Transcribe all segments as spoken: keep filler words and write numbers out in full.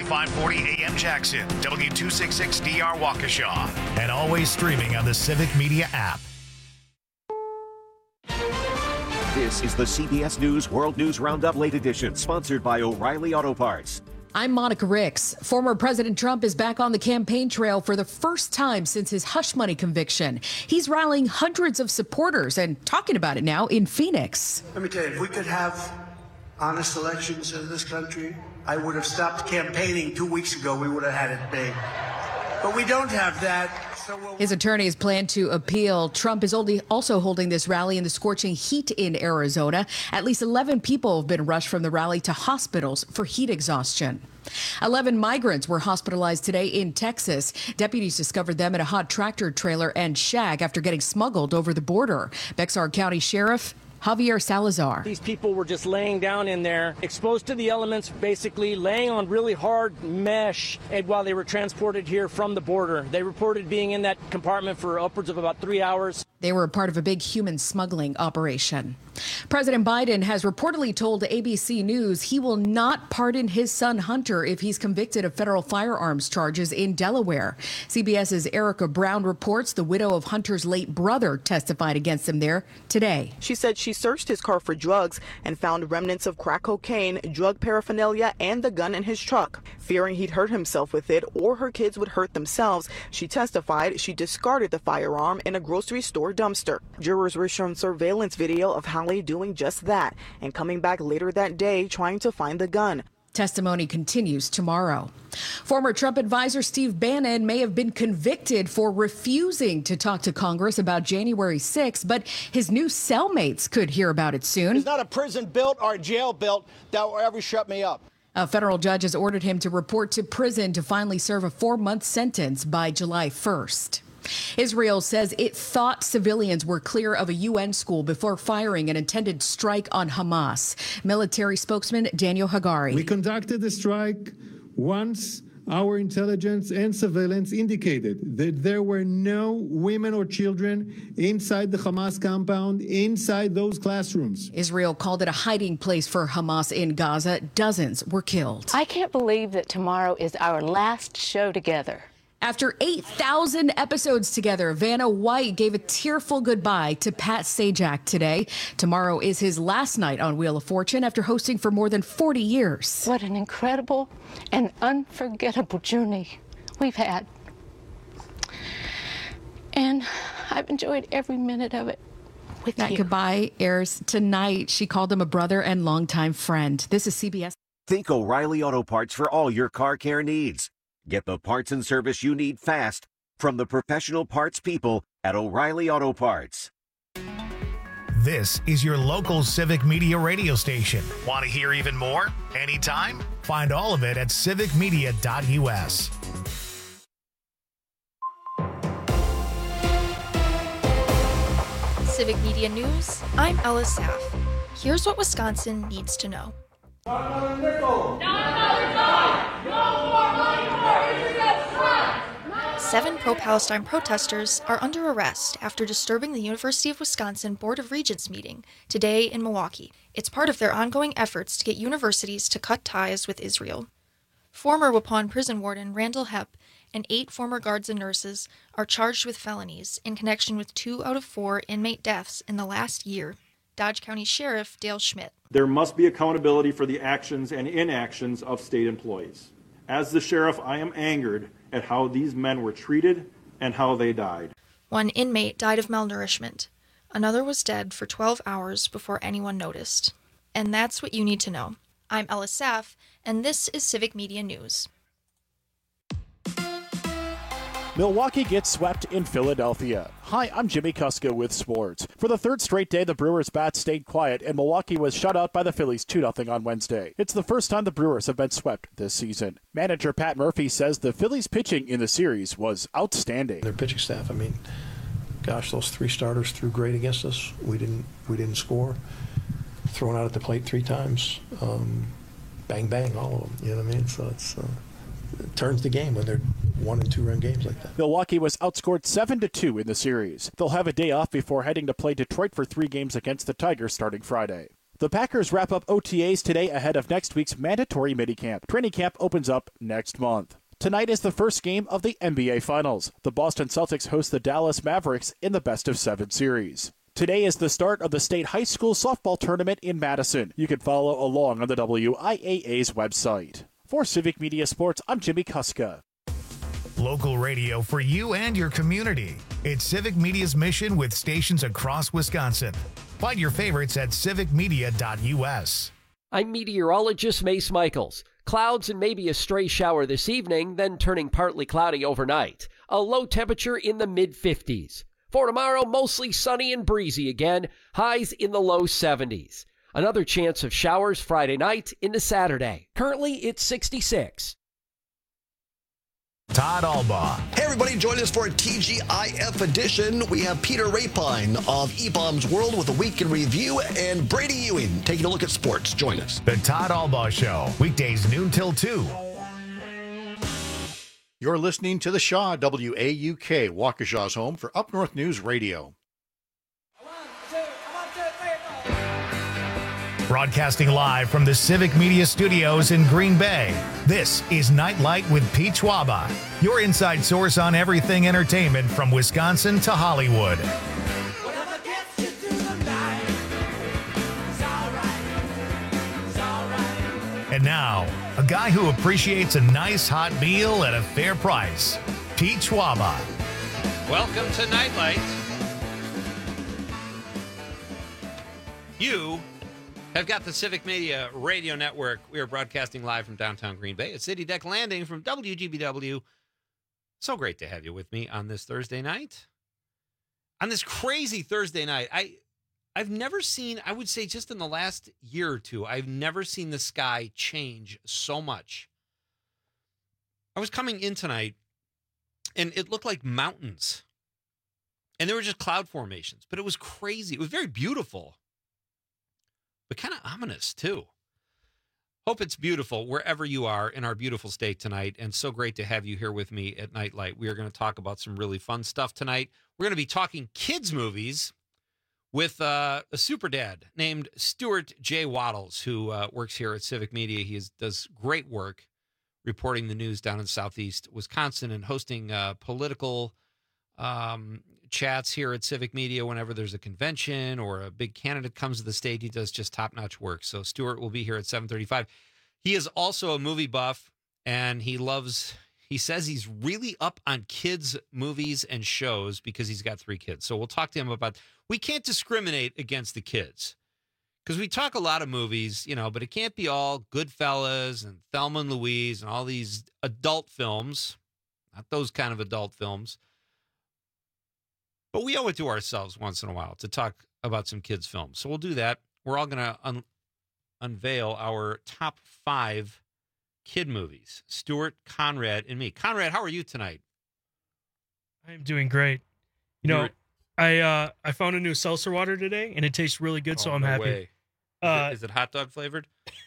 five forty A M Jackson, W two sixty-six D R Waukesha, and always streaming on the Civic Media app. This is the C B S News World News Roundup Late Edition, sponsored by O'Reilly Auto Parts. I'm Monica Ricks. Former President Trump is back on the campaign trail for the first time since his hush money conviction. He's rallying hundreds of supporters and talking about it now in Phoenix. Let me tell you, if we could have honest elections in this country, I would have stopped campaigning two weeks ago. We would have had it big. But we don't have that. So we'll... His attorneys plan to appeal. Trump is only also holding this rally in the scorching heat in Arizona. At least eleven people have been rushed from the rally to hospitals for heat exhaustion. eleven migrants were hospitalized today in Texas. Deputies discovered them in a hot tractor trailer and shack after getting smuggled over the border. Bexar County Sheriff Javier Salazar. These people were just laying down in there, exposed to the elements, basically laying on really hard mesh and while they were transported here from the border. They reported being in that compartment for upwards of about three hours. They were a part of a big human smuggling operation. President Biden has reportedly told A B C News he will not pardon his son Hunter if he's convicted of federal firearms charges in Delaware. CBS's Erica Brown reports the widow of Hunter's late brother testified against him there today. She said she searched his car for drugs and found remnants of crack cocaine, drug paraphernalia, and the gun in his truck. Fearing he'd hurt himself with it or her kids would hurt themselves, she testified she discarded the firearm in a grocery store dumpster. Jurors were shown surveillance video of Hallie doing just that and coming back later that day trying to find the gun. Testimony continues tomorrow. Former Trump advisor Steve Bannon may have been convicted for refusing to talk to Congress about January sixth, but his new cellmates could hear about it soon. There's not a prison built or a jail built that will ever shut me up. A federal judge has ordered him to report to prison to finally serve a four-month sentence by July first. Israel says it thought civilians were clear of a U N school before firing an intended strike on Hamas. Military spokesman Daniel Hagari. We conducted the strike once our intelligence and surveillance indicated that there were no women or children inside the Hamas compound, inside those classrooms. Israel called it a hiding place for Hamas in Gaza. Dozens were killed. I can't believe that tomorrow is our last show together. After eight thousand episodes together, Vanna White gave a tearful goodbye to Pat Sajak today. Tomorrow is his last night on Wheel of Fortune after hosting for more than forty years. What an incredible and unforgettable journey we've had. And I've enjoyed every minute of it with that you. That goodbye airs tonight. She called him a brother and longtime friend. This is C B S. Think O'Reilly Auto Parts for all your car care needs. Get the parts and service you need fast from the professional parts people at O'Reilly Auto Parts. This is your local Civic Media radio station. Want to hear even more? Anytime? Find all of it at civic media dot U S. Civic Media News, I'm Ella Saff. Here's what Wisconsin needs to know. Not another nickel! Not another dime! No more money for Israel's crime! Seven pro-Palestine protesters are under arrest after disturbing the University of Wisconsin Board of Regents meeting today in Milwaukee. It's part of their ongoing efforts to get universities to cut ties with Israel. Former Waupun prison warden Randall Hepp and eight former guards and nurses are charged with felonies in connection with two out of four inmate deaths in the last year. Dodge County Sheriff Dale Schmidt. There must be accountability for the actions and inactions of state employees. As the sheriff, I am angered at how these men were treated and how they died. One inmate died of malnourishment. Another was dead for twelve hours before anyone noticed. And that's what you need to know. I'm Ella Saff, and this is Civic Media News. Milwaukee gets swept in Philadelphia. Hi, I'm Jimmy Kuska with sports. For the third straight day, the Brewers' bats stayed quiet, and Milwaukee was shut out by the Phillies two nothing on Wednesday. It's the first time the Brewers have been swept this season. Manager Pat Murphy says the Phillies' pitching in the series was outstanding. Their pitching staff, I mean, gosh, those three starters threw great against us. We didn't, we didn't score. Thrown out at the plate three times. Um, bang, bang, all of them. You know what I mean? So it's... Uh, It turns the game when they're one and two run games like that. Milwaukee was outscored seven to two in the series. They'll have a day off before heading to play Detroit for three games against the Tigers starting Friday. The Packers wrap up O T As today ahead of next week's mandatory minicamp. Training camp opens up next month. Tonight is the first game of the N B A Finals. The Boston Celtics host the Dallas Mavericks in the best-of-seven series. Today is the start of the state high school softball tournament in Madison. You can follow along on the W I A A's website. For Civic Media Sports, I'm Jimmy Kuska. Local radio for you and your community. It's Civic Media's mission with stations across Wisconsin. Find your favorites at civic media dot U S. I'm meteorologist Mace Michaels. Clouds and maybe a stray shower this evening, then turning partly cloudy overnight. A low temperature in the mid fifties. For tomorrow, mostly sunny and breezy again. Highs in the low seventies. Another chance of showers Friday night into Saturday. Currently, it's sixty-six. Todd Albaugh. Hey everybody, join us for a T G I F edition. We have Peter Rapine of E-Bombs World with a week in review, and Brady Ewing taking a look at sports. Join us. The Todd Albaugh Show, weekdays noon till two. You're listening to The Shaw, W A U K, Waukesha's home for Up North News Radio. Broadcasting live from the Civic Media Studios in Green Bay, this is Nightlight with Pete Schwaba, your inside source on everything entertainment from Wisconsin to Hollywood. And now, a guy who appreciates a nice hot meal at a fair price, Pete Schwaba. Welcome to Nightlight. You have got the Civic Media Radio Network. We are broadcasting live from downtown Green Bay at City Deck Landing from W G B W. So great to have you with me on this Thursday night. On this crazy Thursday night, I, I've never seen, I would say just in the last year or two, I've never seen the sky change so much. I was coming in tonight, and it looked like mountains. And there were just cloud formations, but it was crazy. It was very beautiful, but kind of ominous, too. Hope it's beautiful wherever you are in our beautiful state tonight, and so great to have you here with me at Nightlight. We are going to talk about some really fun stuff tonight. We're going to be talking kids' movies with uh, a super dad named Stuart J. Waddles, who uh, works here at Civic Media. He is, does great work reporting the news down in southeast Wisconsin and hosting uh, political um chats here at Civic Media whenever there's a convention or a big candidate comes to the state. He does just top-notch work. So Stuart will be here at seven thirty-five. He is also a movie buff, and he loves, he says he's really up on kids' movies and shows because he's got three kids. So we'll talk to him about, we can't discriminate against the kids because we talk a lot of movies, you know, but it can't be all Goodfellas and Thelma and Louise and all these adult films, not those kind of adult films. But we owe it to ourselves once in a while to talk about some kids' films. So we'll do that. We're all going to un- unveil our top five kid movies. Stuart, Conrad, and me. Conrad, how are you tonight? I'm doing great. You know, You're... I uh, I found a new seltzer water today, and it tastes really good, oh, so I'm no happy. Way. Is, uh, it, is it hot dog flavored?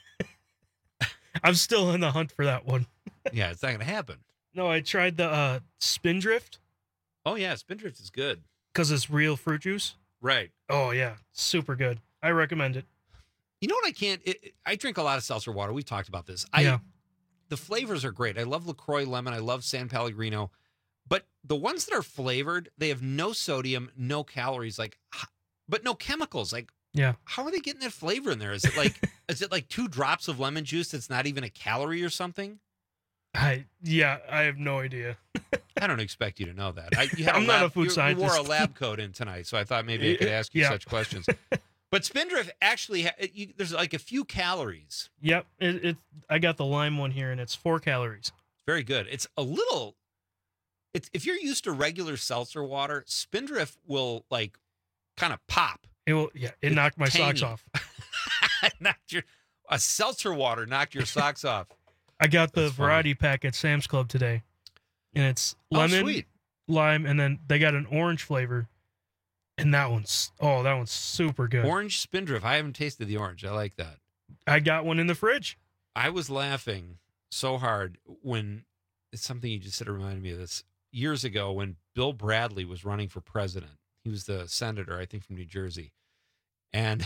I'm still in the hunt for that one. Yeah, it's not going to happen. No, I tried the uh, Spindrift. Oh, yeah, Spindrift is good. Because it's real fruit juice? Right. Oh, yeah. Super good. I recommend it. You know what I can't... It, it, I drink a lot of seltzer water. We've talked about this. I, yeah. The flavors are great. I love LaCroix Lemon. I love San Pellegrino. But the ones that are flavored, they have no sodium, no calories, like, but no chemicals. Like, yeah. How are they getting that flavor in there? Is it like is it like two drops of lemon juice that's not even a calorie or something? I yeah, I have no idea. I don't expect you to know that. I, you had I'm a not lab, a food you, scientist. You wore a lab coat in tonight, so I thought maybe I could ask you yeah. such questions. But Spindrift actually, ha- it, you, there's like a few calories. Yep, it, it. I got the lime one here, and it's four calories. Very good. It's a little. It's if you're used to regular seltzer water, Spindrift will like kind of pop. It will. Yeah, it it's knocked my tangy. socks off. knocked your a seltzer water knocked your socks off. I got the That's variety funny. pack at Sam's Club today, and it's lemon, oh, sweet. lime, and then they got an orange flavor, and that one's oh, that one's super good. Orange Spindrift. I haven't tasted the orange. I like that. I got one in the fridge. I was laughing so hard when it's something you just said. It reminded me of this years ago when Bill Bradley was running for president. He was the senator, I think, from New Jersey, and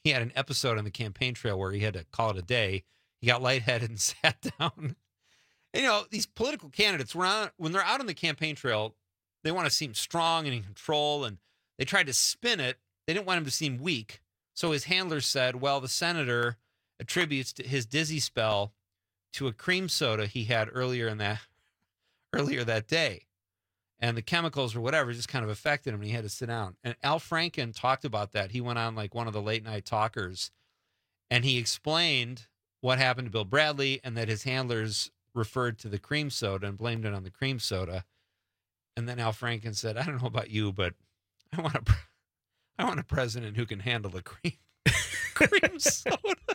he had an episode on the campaign trail where he had to call it a day. He got lightheaded and sat down. And, you know, these political candidates, when, on, when they're out on the campaign trail, they want to seem strong and in control, and they tried to spin it. They didn't want him to seem weak. So his handler said, well, the senator attributes his dizzy spell to a cream soda he had earlier in that earlier that day. And the chemicals or whatever just kind of affected him, and he had to sit down. And Al Franken talked about that. He went on like one of the late night talkers, and he explained what happened to Bill Bradley and that his handlers referred to the cream soda and blamed it on the cream soda. And then Al Franken said, I don't know about you, but I want a, I want a president who can handle the cream, cream soda.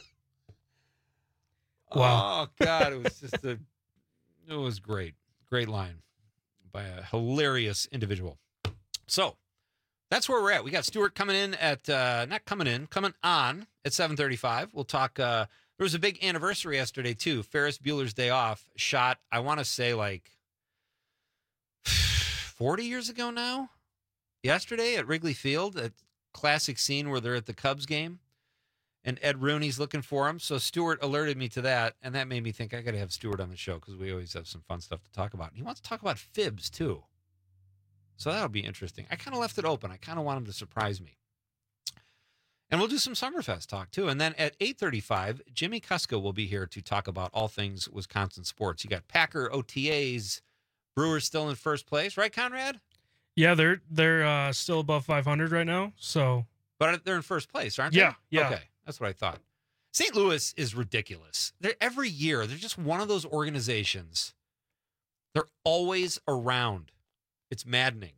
Wow. Oh, God, it was just a, it was great. Great line by a hilarious individual. So that's where we're at. We got Stuart coming in at, uh, not coming in, coming on at seven thirty-five. We'll talk, uh, there was a big anniversary yesterday, too. Ferris Bueller's Day Off shot, I want to say, like forty years ago now. Yesterday at Wrigley Field, a classic scene where they're at the Cubs game, and Ed Rooney's looking for him. So Stuart alerted me to that, and that made me think I got to have Stuart on the show because we always have some fun stuff to talk about. He wants to talk about fibs, too. So that'll be interesting. I kind of left it open. I kind of want him to surprise me. And we'll do some Summerfest talk, too. And then at eight thirty-five, Jimmy Kuska will be here to talk about all things Wisconsin sports. You got Packer O T As, Brewers still in first place, right, Conrad? Yeah, they're they're uh, still above five hundred right now. So, But they're in first place, aren't Yeah, they? yeah. Okay, that's what I thought. Saint Louis is ridiculous. They're, every year, they're just one of those organizations. They're always around. It's maddening.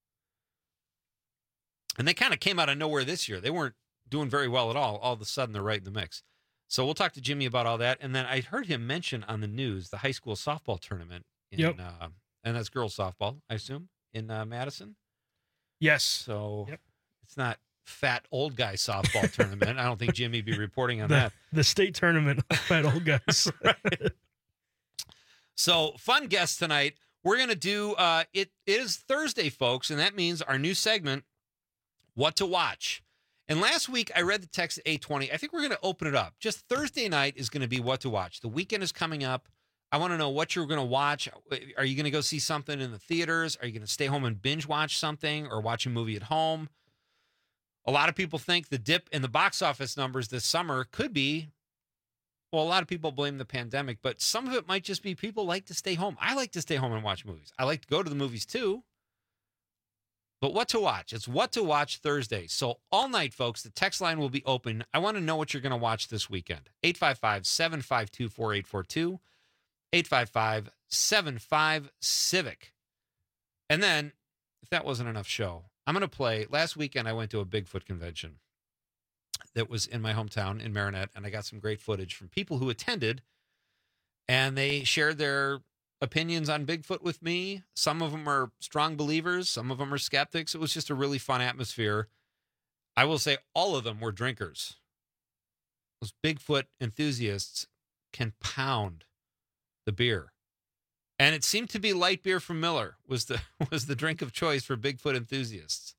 And they kind of came out of nowhere this year. They weren't doing very well at all. All of a sudden, they're right in the mix. So we'll talk to Jimmy about all that. And then I heard him mention on the news the high school softball tournament. In, Yep. uh, and that's girls softball, I assume, in uh, Madison. yes. So Yep. it's not fat old guy softball tournament. I don't think Jimmy would be reporting on The, that. the state tournament of fat old guys. Right. So fun guest tonight. We're going to do, uh, it is Thursday, folks, and that means our new segment, What to Watch. And last week, I read the text at eight twenty. I think we're going to open it up. Just Thursday night is going to be What to Watch. The weekend is coming up. I want to know what you're going to watch. Are you going to go see something in the theaters? Are you going to stay home and binge watch something or watch a movie at home? A lot of people think the dip in the box office numbers this summer could be, well, a lot of people blame the pandemic, but some of it might just be people like to stay home. I like to stay home and watch movies. I like to go to the movies too. But what to watch? It's What to Watch Thursday. So all night, folks, the text line will be open. I want to know what you're going to watch this weekend. eight five five, seven five two, four eight four two. eight five five, seven five, Civic. And then, if that wasn't enough show, I'm going to play. Last weekend, I went to a Bigfoot convention that was in my hometown in Marinette, and I got some great footage from people who attended, and they shared their opinions on Bigfoot with me. Some of them are strong believers. Some of them are skeptics. It was just a really fun atmosphere. I will say all of them were drinkers. Those Bigfoot enthusiasts can pound the beer. And it seemed to be light beer from Miller was the was the drink of choice for Bigfoot enthusiasts.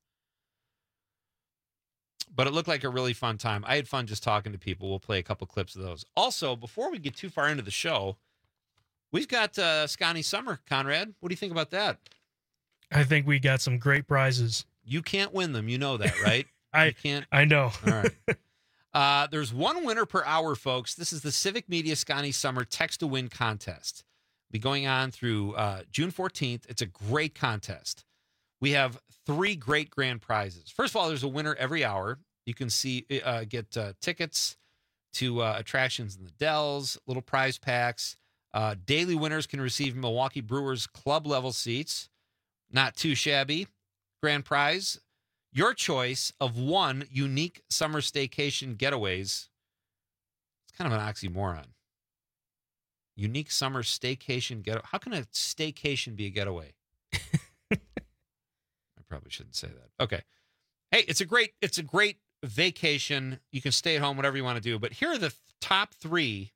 But it looked like a really fun time. I had fun just talking to people. We'll play a couple clips of those. Also, before we get too far into the show, we've got uh, Scotty Summer, Conrad. What do you think about that? I think we got some great prizes. You can't win them. You know that, right? I you can't. I know. All right. Uh, there's one winner per hour, folks. This is the Civic Media Scotty Summer Text to Win contest. Be going on through uh, June fourteenth. It's a great contest. We have three great grand prizes. First of all, there's a winner every hour. You can see uh, get uh, tickets to uh, attractions in the Dells, little prize packs. Uh, daily winners can receive Milwaukee Brewers club level seats. Not too shabby. Grand prize, your choice of one unique summer staycation getaways. It's kind of an oxymoron. Unique summer staycation getaway. How can a staycation be a getaway? I probably shouldn't say that. Okay. Hey, it's a great, it's a great vacation. You can stay at home, whatever you want to do. But here are the th- top three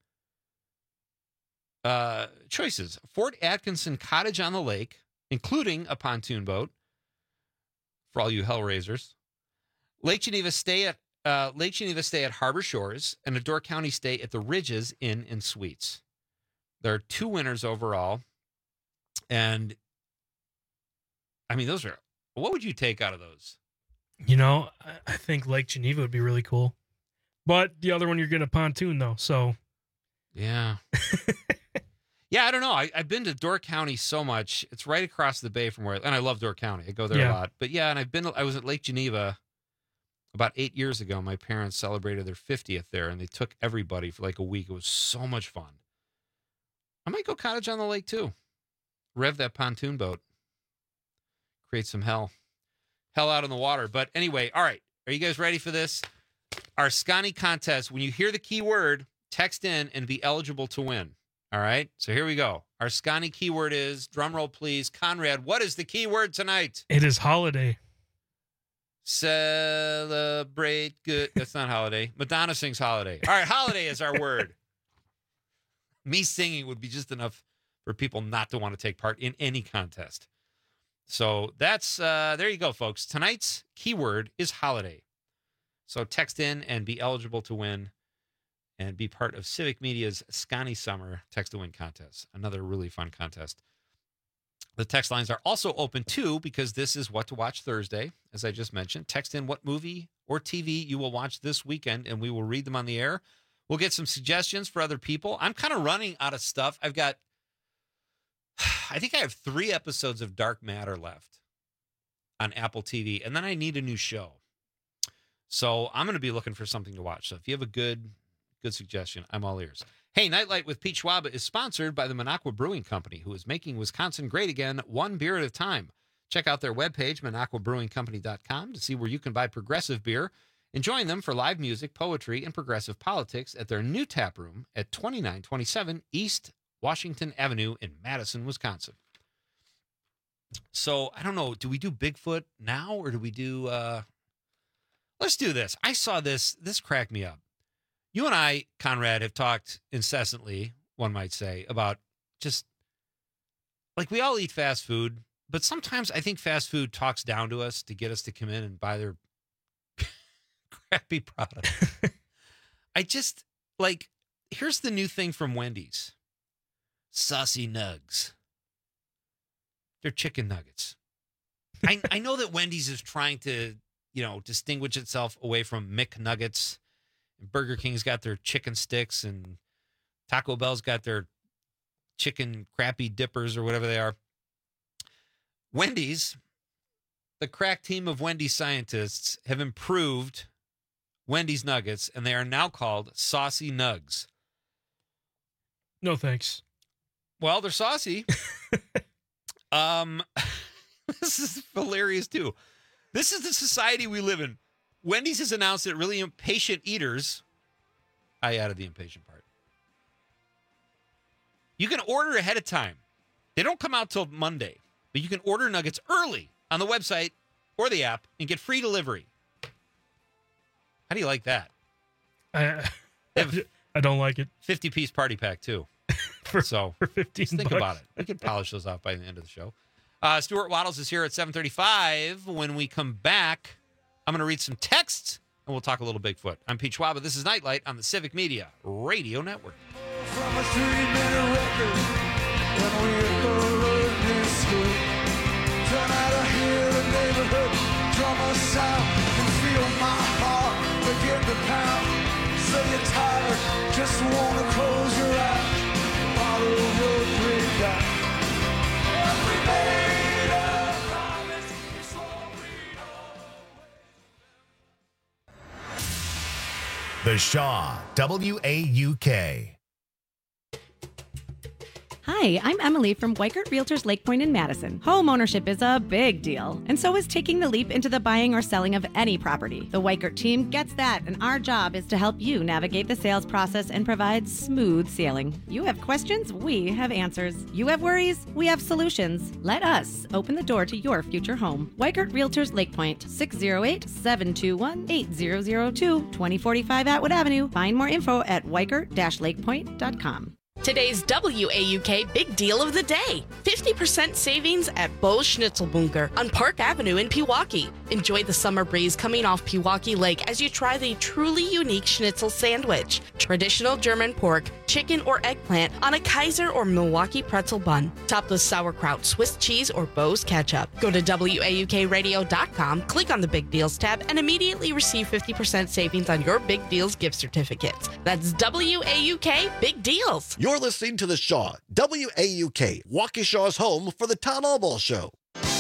uh, choices. Fort Atkinson Cottage on the Lake, including a pontoon boat for all you Hellraisers. Lake Geneva Stay at uh, Lake Geneva stay at Harbor Shores, and a Door County stay at the Ridges Inn and Suites. There are two winners overall. And, I mean, those are, what would you take out of those? You know, I think Lake Geneva would be really cool. But the other one, you're getting a pontoon, though, so. Yeah. Yeah, I don't know. I, I've been to Door County so much. It's right across the bay from where, and I love Door County. I go there Yeah. a lot. But yeah, and I've been, I was at Lake Geneva about eight years ago. My parents celebrated their fiftieth there, and they took everybody for like a week. It was so much fun. I might go cottage on the lake, too. Rev that pontoon boat. Create some hell. Hell out in the water. But anyway, all right. Are you guys ready for this? Our Scotty contest. When you hear the keyword, text in and be eligible to win. All right? So here we go. Our Scotty keyword is, drum roll please, Conrad, what is the keyword tonight? It is holiday. Celebrate good. That's not holiday. Madonna sings holiday. All right, holiday is our word. Me singing would be just enough for people not to want to take part in any contest. So that's, uh, there you go, folks. Tonight's keyword is holiday. So text in and be eligible to win and be part of Civic Media's Scotty Summer Text to Win contest. Another really fun contest. The text lines are also open too, because this is What to Watch Thursday, as I just mentioned. Text in what movie or T V you will watch this weekend, and we will read them on the air. We'll get some suggestions for other people. I'm kind of running out of stuff. I've got, I think I have three episodes of Dark Matter left on Apple T V, and then I need a new show. So I'm going to be looking for something to watch. So if you have a good, good suggestion, I'm all ears. Hey, Nightlight with Pete Schwab is sponsored by the Minocqua Brewing Company, who is making Wisconsin great again, one beer at a time. Check out their webpage, minocqua brewing company dot com, to see where you can buy progressive beer and join them for live music, poetry, and progressive politics at their new tap room at twenty-nine twenty-seven East Washington Avenue in Madison, Wisconsin. So, I don't know, do we do Bigfoot now, or do we do, uh, let's do this. I saw this, this cracked me up. You and I, Conrad, have talked incessantly, one might say, about just, like, we all eat fast food, but sometimes I think fast food talks down to us to get us to come in and buy their crappy product. I just, like, here's the new thing from Wendy's. Saucy Nugs. They're chicken nuggets. I, I know that Wendy's is trying to, you know, distinguish itself away from McNuggets. Burger King's got their chicken sticks, and Taco Bell's got their chicken crappy dippers or whatever they are. Wendy's, the crack team of Wendy's scientists, have improved Wendy's nuggets, and they are now called Saucy Nugs. No thanks. Well, they're saucy. um, this is hilarious too. This is the society we live in. Wendy's has announced that really impatient eaters, I added the impatient part, you can order ahead of time. They don't come out till Monday, but you can order nuggets early on the website or the app and get free delivery. How do you like that? I, I don't like it. fifty-piece party pack, too. for, so for fifteen just think bucks. about it. We could polish those off by the end of the show. Uh, Stuart Waddles is here at seven thirty-five. When we come back, I'm going to read some texts, and we'll talk a little Bigfoot. I'm Pete Schwab. This is Nightlight on the Civic Media Radio Network. From a three-minute record, when we hit the road this way, turn out to hear the neighborhood drummer sound, and feel my heart begin to pound. So you're tired, just wanna close your eyes, bottle of road break down. Every made a promise, so we know. The Shaw, W A U K. Hi, I'm Emily from Weikert Realtors Lake Point in Madison. Home ownership is a big deal, and so is taking the leap into the buying or selling of any property. The Weikert team gets that, and our job is to help you navigate the sales process and provide smooth sailing. You have questions, we have answers. You have worries, we have solutions. Let us open the door to your future home. Weikert Realtors Lake Point, six oh eight, seven two one, eight zero zero two, twenty forty-five Atwood Avenue. Find more info at weikert dash lakepoint dot com. Today's W A U K Big Deal of the Day. fifty percent savings at Bo's Schnitzelbunker on Park Avenue in Pewaukee. Enjoy the summer breeze coming off Pewaukee Lake as you try the truly unique schnitzel sandwich. Traditional German pork, chicken, or eggplant on a Kaiser or Milwaukee pretzel bun. Topped with sauerkraut, Swiss cheese, or Bo's ketchup. Go to W A U K radio dot com, click on the Big Deals tab, and immediately receive fifty percent savings on your Big Deals gift certificates. That's W A U K Big Deals. You're listening to The Shaw, W A U K, Waukesha's home for the Todd Albaugh Show.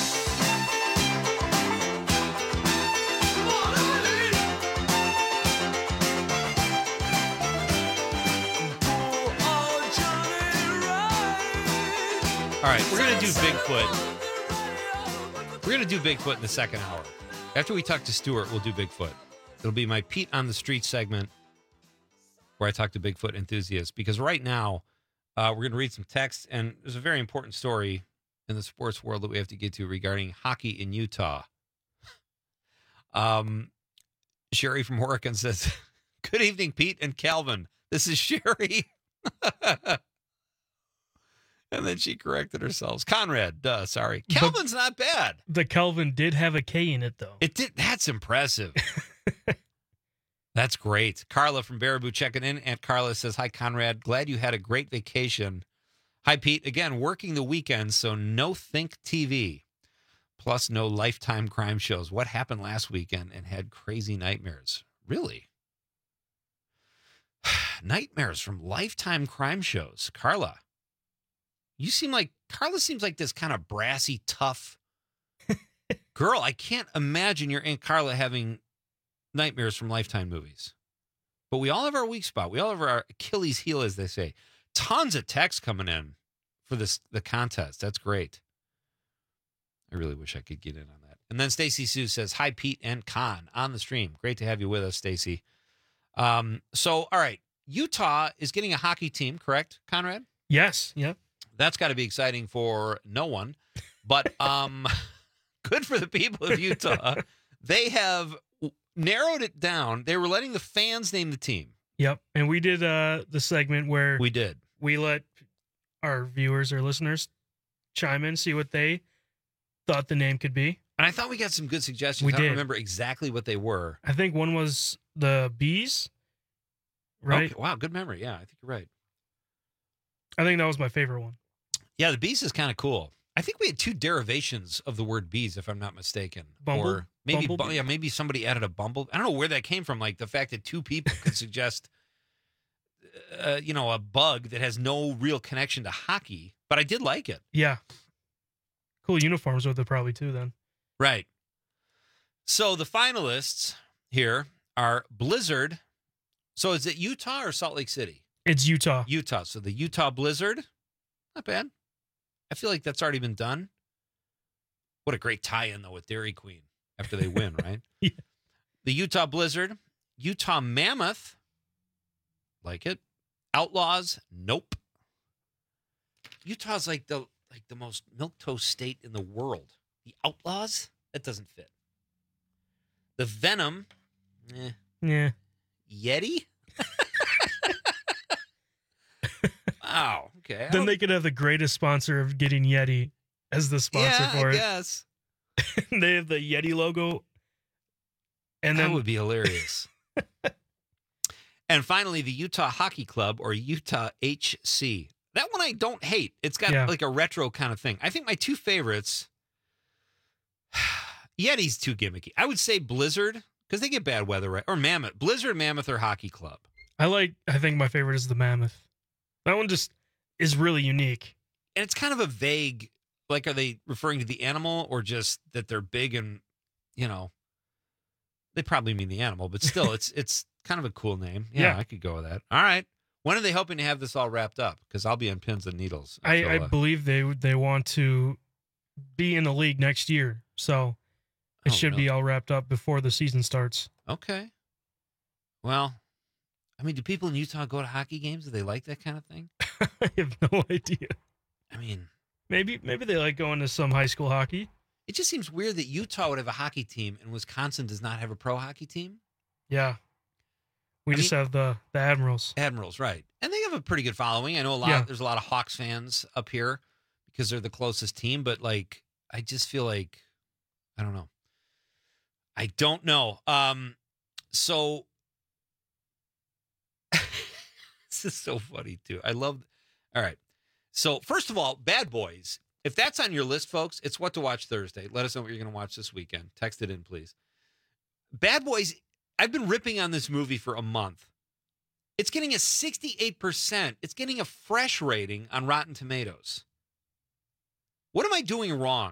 All right, we're going to do Bigfoot. We're going to do Bigfoot in the second hour. After we talk to Stuart, we'll do Bigfoot. It'll be my Pete on the Street segment where I talk to Bigfoot enthusiasts. Because right now, uh, we're going to read some text, and there's a very important story in the sports world that we have to get to regarding hockey in Utah. Um, Sherry from Oregon says, "Good evening, Pete and Calvin. This is Sherry." And then she corrected herself. Conrad, duh, sorry. Calvin's not bad. The Calvin did have a K in it, though. It did. That's impressive. That's great. Carla from Baraboo checking in. Aunt Carla says, "Hi, Conrad. Glad you had a great vacation. Hi, Pete. Again, working the weekend, so no Think T V. Plus no Lifetime crime shows. What happened last weekend and had crazy nightmares?" Really? Nightmares from Lifetime crime shows. Carla. You seem like, Carla seems like this kind of brassy, tough girl. I can't imagine your Aunt Carla having nightmares from Lifetime movies. But we all have our weak spot. We all have our Achilles heel, as they say. Tons of text coming in for this the contest. That's great. I really wish I could get in on that. And then Stacy Sue says, "Hi, Pete and Con on the stream. Great to have you with us, Stacy." Um, so, all right. Utah is getting a hockey team, correct, Conrad? Yes. Yep. That's got to be exciting for no one, but um, good for the people of Utah. They have narrowed it down. They were letting the fans name the team. Yep. And we did uh, the segment where we did. We let our viewers or listeners chime in, see what they thought the name could be. And I thought we got some good suggestions. We I don't did. remember exactly what they were. I think one was the Bees, right? Okay. Wow, good memory. Yeah, I think you're right. I think that was my favorite one. Yeah, the Bees is kind of cool. I think we had two derivations of the word bees, if I'm not mistaken. Bumble? Or maybe, bu- Bumblebee? yeah, maybe somebody added a bumble. I don't know where that came from. Like the fact that two people could suggest, uh, you know, a bug that has no real connection to hockey. But I did like it. Yeah. Cool uniforms with it probably too then. Right. So the finalists here are Blizzard. So is it Utah or Salt Lake City? It's Utah. Utah. So the Utah Blizzard. Not bad. I feel like that's already been done. What a great tie-in, though, with Dairy Queen after they win, right? Yeah. The Utah Blizzard. Utah Mammoth. Like it. Outlaws. Nope. Utah's like the like the most milquetoast state in the world. The Outlaws? That doesn't fit. The Venom. Eh. Yeah. Yeti? Wow. Okay. Then they could have the greatest sponsor of getting Yeti as the sponsor yeah, for I it. guess. They have the Yeti logo. And that then would be hilarious. And finally, the Utah Hockey Club, or Utah H C. That one I don't hate. It's got Yeah. like a retro kind of thing. I think my two favorites, Yeti's too gimmicky. I would say Blizzard, because they get bad weather, right? Or Mammoth. Blizzard, Mammoth, or Hockey Club. I like, I think my favorite is the Mammoth. That one just is really unique. And it's kind of a vague, like, are they referring to the animal or just that they're big and, you know, they probably mean the animal, but still, it's it's kind of a cool name. Yeah, Yeah. I could go with that. All right. When are they hoping to have this all wrapped up? Because I'll be on pins and needles. I, until, I uh, believe they they want to be in the league next year. So it Oh, should really? be all wrapped up before the season starts. Okay. Well, I mean, do people in Utah go to hockey games? Do they like that kind of thing? I have no idea. I mean, Maybe maybe they like going to some high school hockey. it just seems weird that Utah would have a hockey team and Wisconsin does not have a pro hockey team. Yeah. We I just mean- have the, the Admirals. Admirals, right. And they have a pretty good following. I know a lot. Yeah. There's a lot of Hawks fans up here because they're the closest team, but like I just feel like I don't know. I don't know. Um, so this is so funny too. I love. All right. So first of all, Bad Boys. If that's on your list, folks, it's what to watch Thursday. Let us know what you're going to watch this weekend. Text it in, please. Bad Boys. I've been ripping on this movie for a month. It's getting a sixty-eight percent. It's getting a fresh rating on Rotten Tomatoes. What am I doing wrong?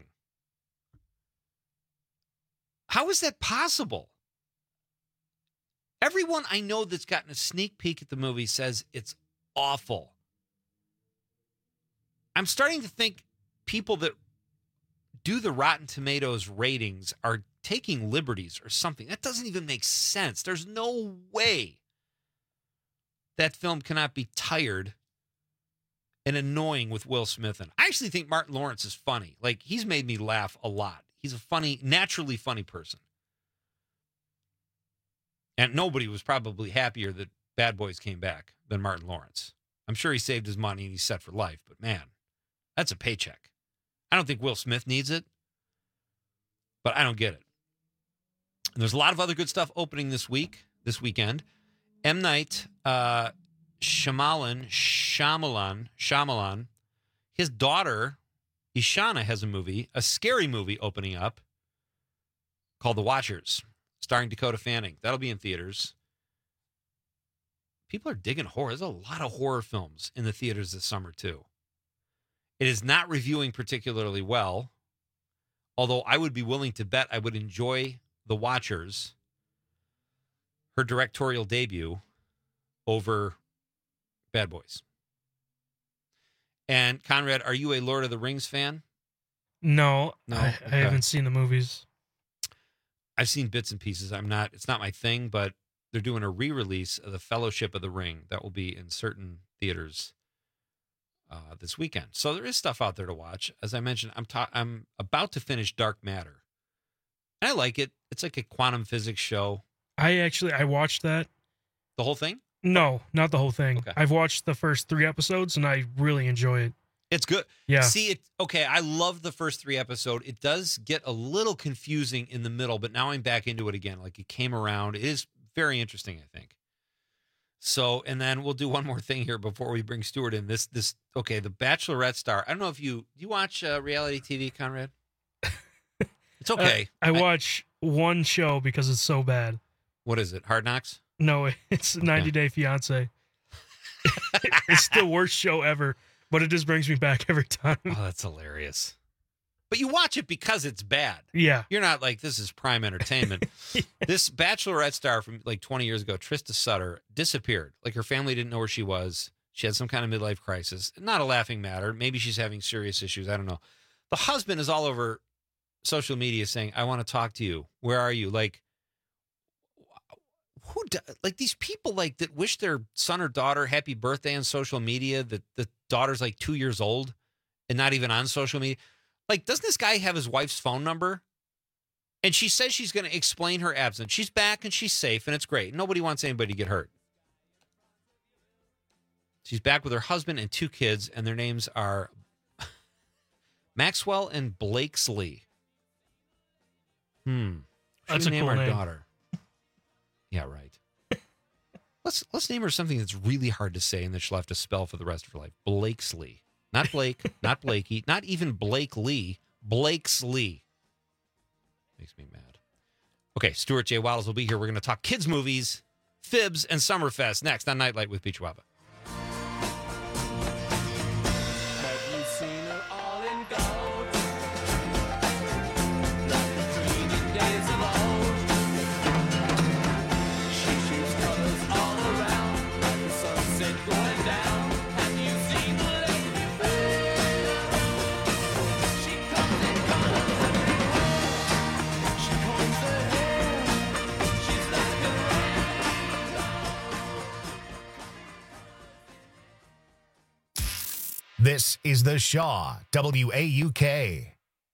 How is that possible? Everyone I know that's gotten a sneak peek at the movie says it's awful. I'm starting to think people that do the Rotten Tomatoes ratings are taking liberties or something. That doesn't even make sense. There's no way that film cannot be tired and annoying with Will Smith. And I actually think Martin Lawrence is funny. Like, he's made me laugh a lot. He's a funny, naturally funny person. And nobody was probably happier that Bad Boys came back than Martin Lawrence. I'm sure he saved his money and he's set for life, but man, that's a paycheck. I don't think Will Smith needs it, but I don't get it. And there's a lot of other good stuff opening this week, this weekend. M. Night uh, Shyamalan, Shyamalan, Shyamalan, his daughter, Ishana, has a movie, a scary movie opening up called The Watchers, starring Dakota Fanning. That'll be in theaters. People are digging horror. There's a lot of horror films in the theaters this summer, too. It is not reviewing particularly well, although I would be willing to bet I would enjoy The Watchers, her directorial debut, over Bad Boys. And Conrad, are you a Lord of the Rings fan? No, No? I, Okay. I haven't seen the movies. I've seen bits and pieces. I'm not, it's not my thing, but they're doing a re-release of The Fellowship of the Ring that will be in certain theaters uh, this weekend. So there is stuff out there to watch. As I mentioned, I'm ta- I'm about to finish Dark Matter. And I like it. It's like a quantum physics show. I actually, I watched that. The whole thing? No, not the whole thing. Okay. I've watched the first three episodes and I really enjoy it. It's good. Yeah. See, it okay, I love the first three episodes. It does get a little confusing in the middle, but now I'm back into it again. Like, it came around. It is very interesting, I think. So, and then we'll do one more thing here before we bring Stuart in. This, this, okay, the Bachelorette star. I don't know if you, do you watch uh, reality T V, Conrad? It's okay. Uh, I watch one show because it's so bad. What is it? Hard Knocks? No, it's ninety Day Fiance. It's the worst show ever, but it just brings me back every time. Oh, that's hilarious. But you watch it because it's bad. Yeah. You're not like, this is prime entertainment. Yeah. This Bachelorette star from like twenty years ago, Trista Sutter, disappeared. Like, her family didn't know where she was. She had some kind of midlife crisis. Not a laughing matter. Maybe she's having serious issues. I don't know. The husband is all over social media saying, I want to talk to you. Where are you? Like, who do, like these people like that wish their son or daughter happy birthday on social media, that the daughter's like two years old and not even on social media. Like, doesn't this guy have his wife's phone number? And she says she's going to explain her absence. She's back and she's safe and it's great. Nobody wants anybody to get hurt. She's back with her husband and two kids, and their names are Maxwell and Blakesley. Hmm. That's Should a we name cool our name. daughter? Yeah, right. let's let's name her something that's really hard to say and that she'll have to spell for the rest of her life. Blakesley. Not Blake, not Blakey, not even Blake Lee. Blakesley. Makes me mad. Okay, Stuart J. Wallace will be here. We're going to talk kids' movies, Fibs, and Summerfest next on Nightlight with Pete Schwaba. This is The Shaw, W A U K.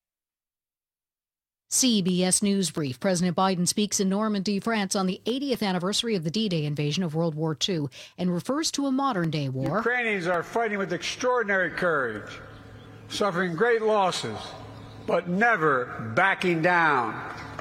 C B S News Brief. President Biden speaks in Normandy, France on the eightieth anniversary of the D-Day invasion of World War Two and refers to a modern-day war. Ukrainians are fighting with extraordinary courage, suffering great losses, but never backing down.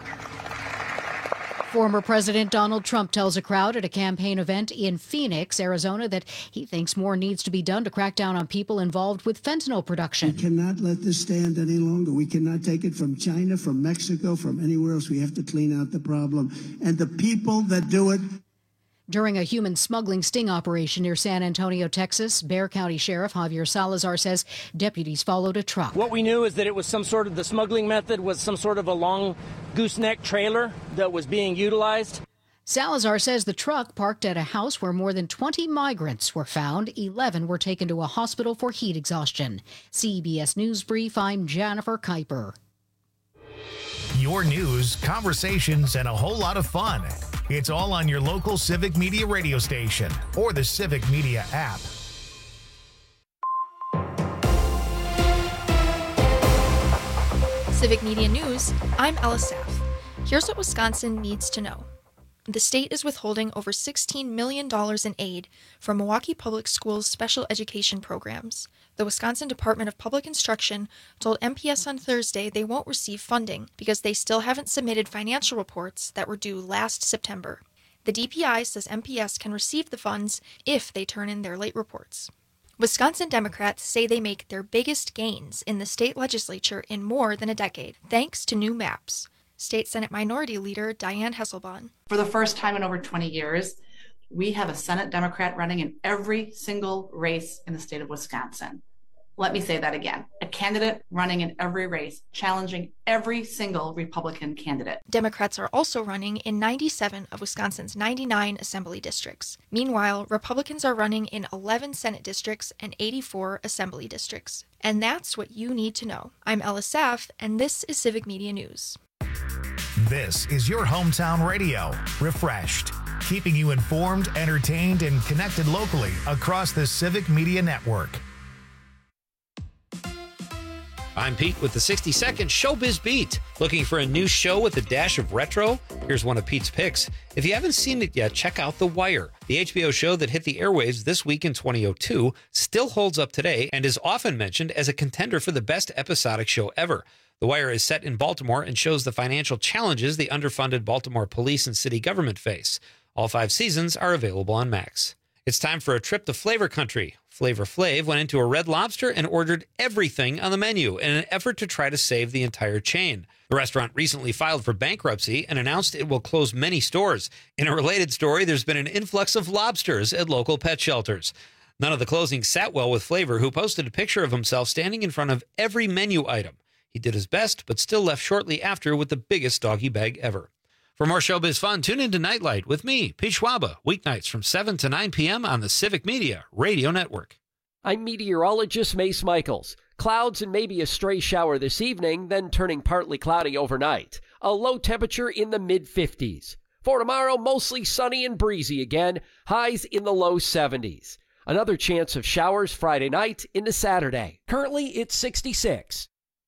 Former President Donald Trump tells a crowd at a campaign event in Phoenix, Arizona, that he thinks more needs to be done to crack down on people involved with fentanyl production. We cannot let this stand any longer. We cannot take it from China, from Mexico, from anywhere else. We have to clean out the problem. And the people that do it. During a human smuggling sting operation near San Antonio, Texas, Bexar County Sheriff Javier Salazar says deputies followed a truck. What we knew is that it was some sort of, the smuggling method was some sort of a long gooseneck trailer that was being utilized. Salazar says the truck parked at a house where more than twenty migrants were found. eleven were taken to a hospital for heat exhaustion. C B S News Brief, I'm Jennifer Kuiper. Your news, conversations, and a whole lot of fun. It's all on your local Civic Media radio station or the Civic Media app. Civic Media News, I'm Ella Saff. Here's what Wisconsin needs to know. The state is withholding over sixteen million dollars in aid from Milwaukee Public Schools' special education programs. The Wisconsin Department of Public Instruction told M P S on Thursday they won't receive funding because they still haven't submitted financial reports that were due last September. The D P I says M P S can receive the funds if they turn in their late reports. Wisconsin Democrats say they make their biggest gains in the state legislature in more than a decade, thanks to new maps. State Senate Minority Leader Diane Hesselbahn. For the first time in over twenty years, we have a Senate Democrat running in every single race in the state of Wisconsin. Let me say that again. A candidate running in every race, challenging every single Republican candidate. Democrats are also running in ninety-seven of Wisconsin's ninety-nine assembly districts. Meanwhile, Republicans are running in eleven Senate districts and eighty-four assembly districts. And that's what you need to know. I'm Ella Saff, and this is Civic Media News. This is your hometown radio, refreshed, keeping you informed, entertained, and connected locally across the Civic Media Network. I'm Pete with the sixty second Showbiz Beat. Looking for a new show with a dash of retro? Here's one of Pete's picks. If you haven't seen it yet, check out The Wire. The H B O show that hit the airwaves this week in twenty oh two still holds up today and is often mentioned as a contender for the best episodic show ever. The Wire is set in Baltimore and shows the financial challenges the underfunded Baltimore police and city government face. All five seasons are available on Max. It's time for a trip to Flavor Country. Flavor Flav went into a Red Lobster and ordered everything on the menu in an effort to try to save the entire chain. The restaurant recently filed for bankruptcy and announced it will close many stores. In a related story, there's been an influx of lobsters at local pet shelters. None of the closings sat well with Flavor, who posted a picture of himself standing in front of every menu item. He did his best, but still left shortly after with the biggest doggy bag ever. For more showbiz fun, tune into Nightlight with me, Pete Schwaba, weeknights from seven to nine p.m. on the Civic Media Radio Network. I'm meteorologist Mace Michaels. Clouds and maybe a stray shower this evening, then turning partly cloudy overnight. A low temperature in the mid fifties. For tomorrow, mostly sunny and breezy again, highs in the low seventies. Another chance of showers Friday night into Saturday. Currently, it's sixty-six.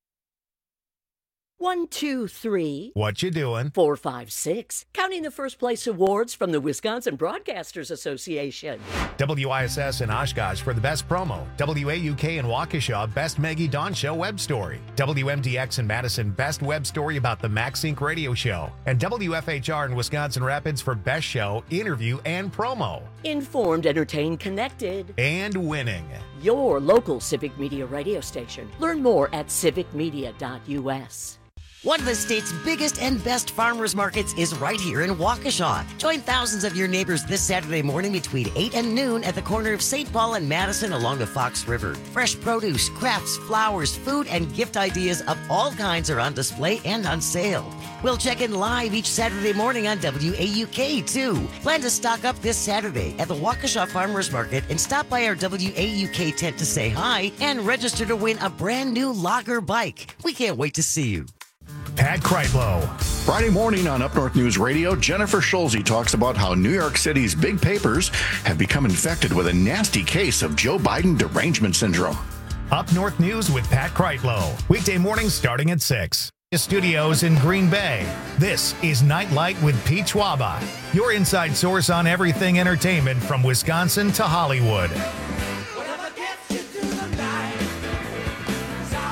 One, two, three. What you doing? Four, five, six. Counting the first place awards from the Wisconsin Broadcasters Association. W I S S in Oshkosh for the best promo. W A U K in Waukesha, best Maggie Dawn Show web story. W M D X in Madison, best web story about the MaxSync radio show. And W F H R in Wisconsin Rapids for best show, interview, and promo. Informed, entertained, connected. And winning. Your local Civic Media radio station. Learn more at civic media dot U S. One of the state's biggest and best farmers markets is right here in Waukesha. Join thousands of your neighbors this Saturday morning between eight and noon at the corner of Saint Paul and Madison along the Fox River. Fresh produce, crafts, flowers, food, and gift ideas of all kinds are on display and on sale. We'll check in live each Saturday morning on W A U K, too. Plan to stock up this Saturday at the Waukesha Farmers Market and stop by our W A U K tent to say hi and register to win a brand new Logger bike. We can't wait to see you. Pat Kreitlow. Friday morning on Up North News Radio, Jennifer Schulze talks about how New York City's big papers have become infected with a nasty case of Joe Biden derangement syndrome. Up North News with Pat Kreitlow. Weekday mornings starting at six. Studios in Green Bay. This is Nightlight with Pete Schwaba, your inside source on everything entertainment from Wisconsin to Hollywood.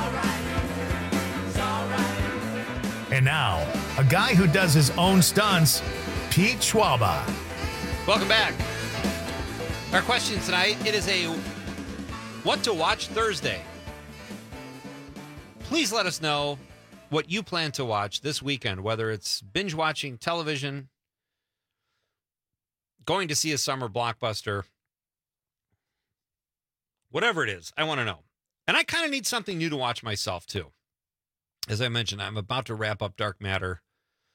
And now, a guy who does his own stunts, Pete Schwaba. Welcome back. Our question tonight, it is a What to Watch Thursday. Please let us know what you plan to watch this weekend, whether it's binge watching television, going to see a summer blockbuster, whatever it is. I want to know. And I kind of need something new to watch myself, too. As I mentioned, I'm about to wrap up Dark Matter,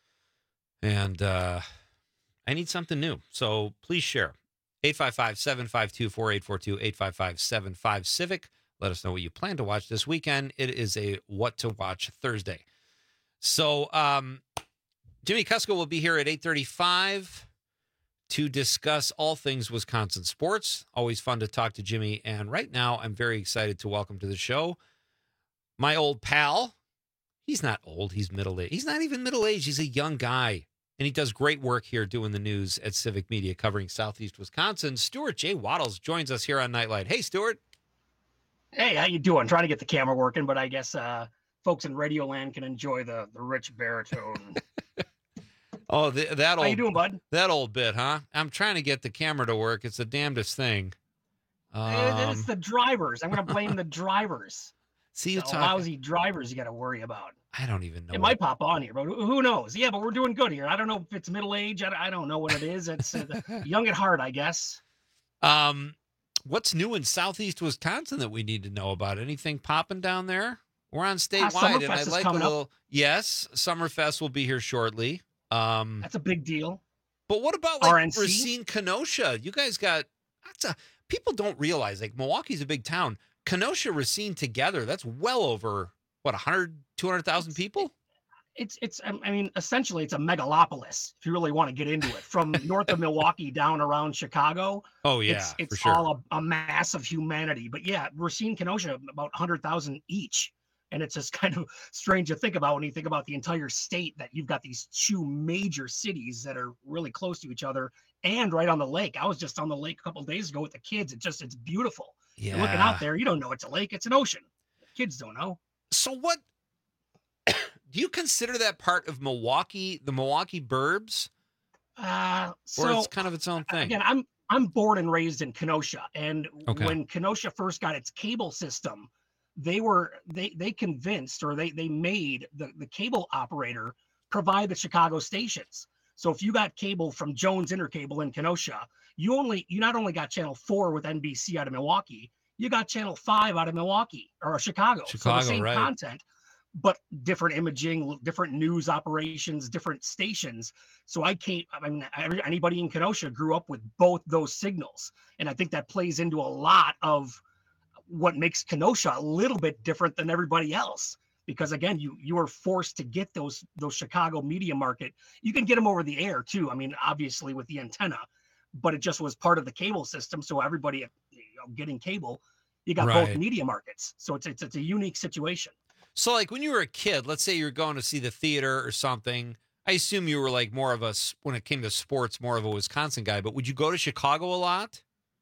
and uh, I need something new. So please share. eight five five, seven five two, four eight four two, eight five five, seven five, Civic. Let us know what you plan to watch this weekend. It is a What to Watch Thursday. So um, Jimmy Kusko will be here at eight thirty-five to discuss all things Wisconsin sports. Always fun to talk to Jimmy. And right now, I'm very excited to welcome to the show my old pal. He's not old. He's middle-aged. He's not even middle-aged. He's a young guy. And he does great work here doing the news at Civic Media covering Southeast Wisconsin. Stuart J. Waddles joins us here on Nightlight. Hey, Stuart. Hey, how you doing? Trying to get the camera working, but I guess uh, folks in Radio Land can enjoy the, the rich baritone. oh, the, that old. How you doing, bud? That old bit, huh? I'm trying to get the camera to work. It's the damnedest thing. Um, it's the drivers. I'm going to blame the drivers. See, you the talk- lousy drivers you got to worry about. I don't even know. It what... might pop on here, but who knows? Yeah, but we're doing good here. I don't know if it's middle age. I, I don't know what it is. It's uh, young at heart, I guess. Um, what's new in Southeast Wisconsin that we need to know about? Anything popping down there? We're on statewide, uh, and I'd like a little. Up. Yes, Summerfest will be here shortly. Um, that's a big deal. But what about like R N C? Racine, Kenosha? You guys got. That's a. People don't realize like Milwaukee's a big town. Kenosha, Racine together, that's well over, what, one hundred, two hundred thousand people? It's, it's, I mean, essentially it's a megalopolis, if you really want to get into it. From north of Milwaukee down around Chicago. Oh, yeah, It's, it's for sure. all a, a mass of humanity. But yeah, Racine, Kenosha, about one hundred thousand each. And it's just kind of strange to think about when you think about the entire state, that you've got these two major cities that are really close to each other and right on the lake. I was just on the lake a couple of days ago with the kids. It just, it's beautiful. Yeah. You're looking out there, you don't know it's a lake, it's an ocean. Kids don't know. So what do you consider that part of Milwaukee, the Milwaukee burbs? Uh, so or it's kind of its own thing? Again, I'm I'm born and raised in Kenosha, and Okay. when Kenosha first got its cable system, they were they they convinced, or they they made the the cable operator provide the Chicago stations. So if you got cable from Jones Intercable in Kenosha, you only you not only got channel four with N B C out of Milwaukee, you got channel five out of Milwaukee or Chicago. Chicago, so the same right. content, but different imaging, different news operations, different stations. So I came, I mean, every- anybody in Kenosha grew up with both those signals. And I think that plays into a lot of what makes Kenosha a little bit different than everybody else. Because again, you you are forced to get those those Chicago media market. You can get them over the air too. I mean, obviously with the antenna, but it just was part of the cable system. So everybody, you know, getting cable, you got Right. both media markets. So it's, it's it's a unique situation. So like when you were a kid, let's say you're going to see the theater or something, I assume you were like more of a, s- when it came to sports, more of a Wisconsin guy, but would you go to Chicago a lot?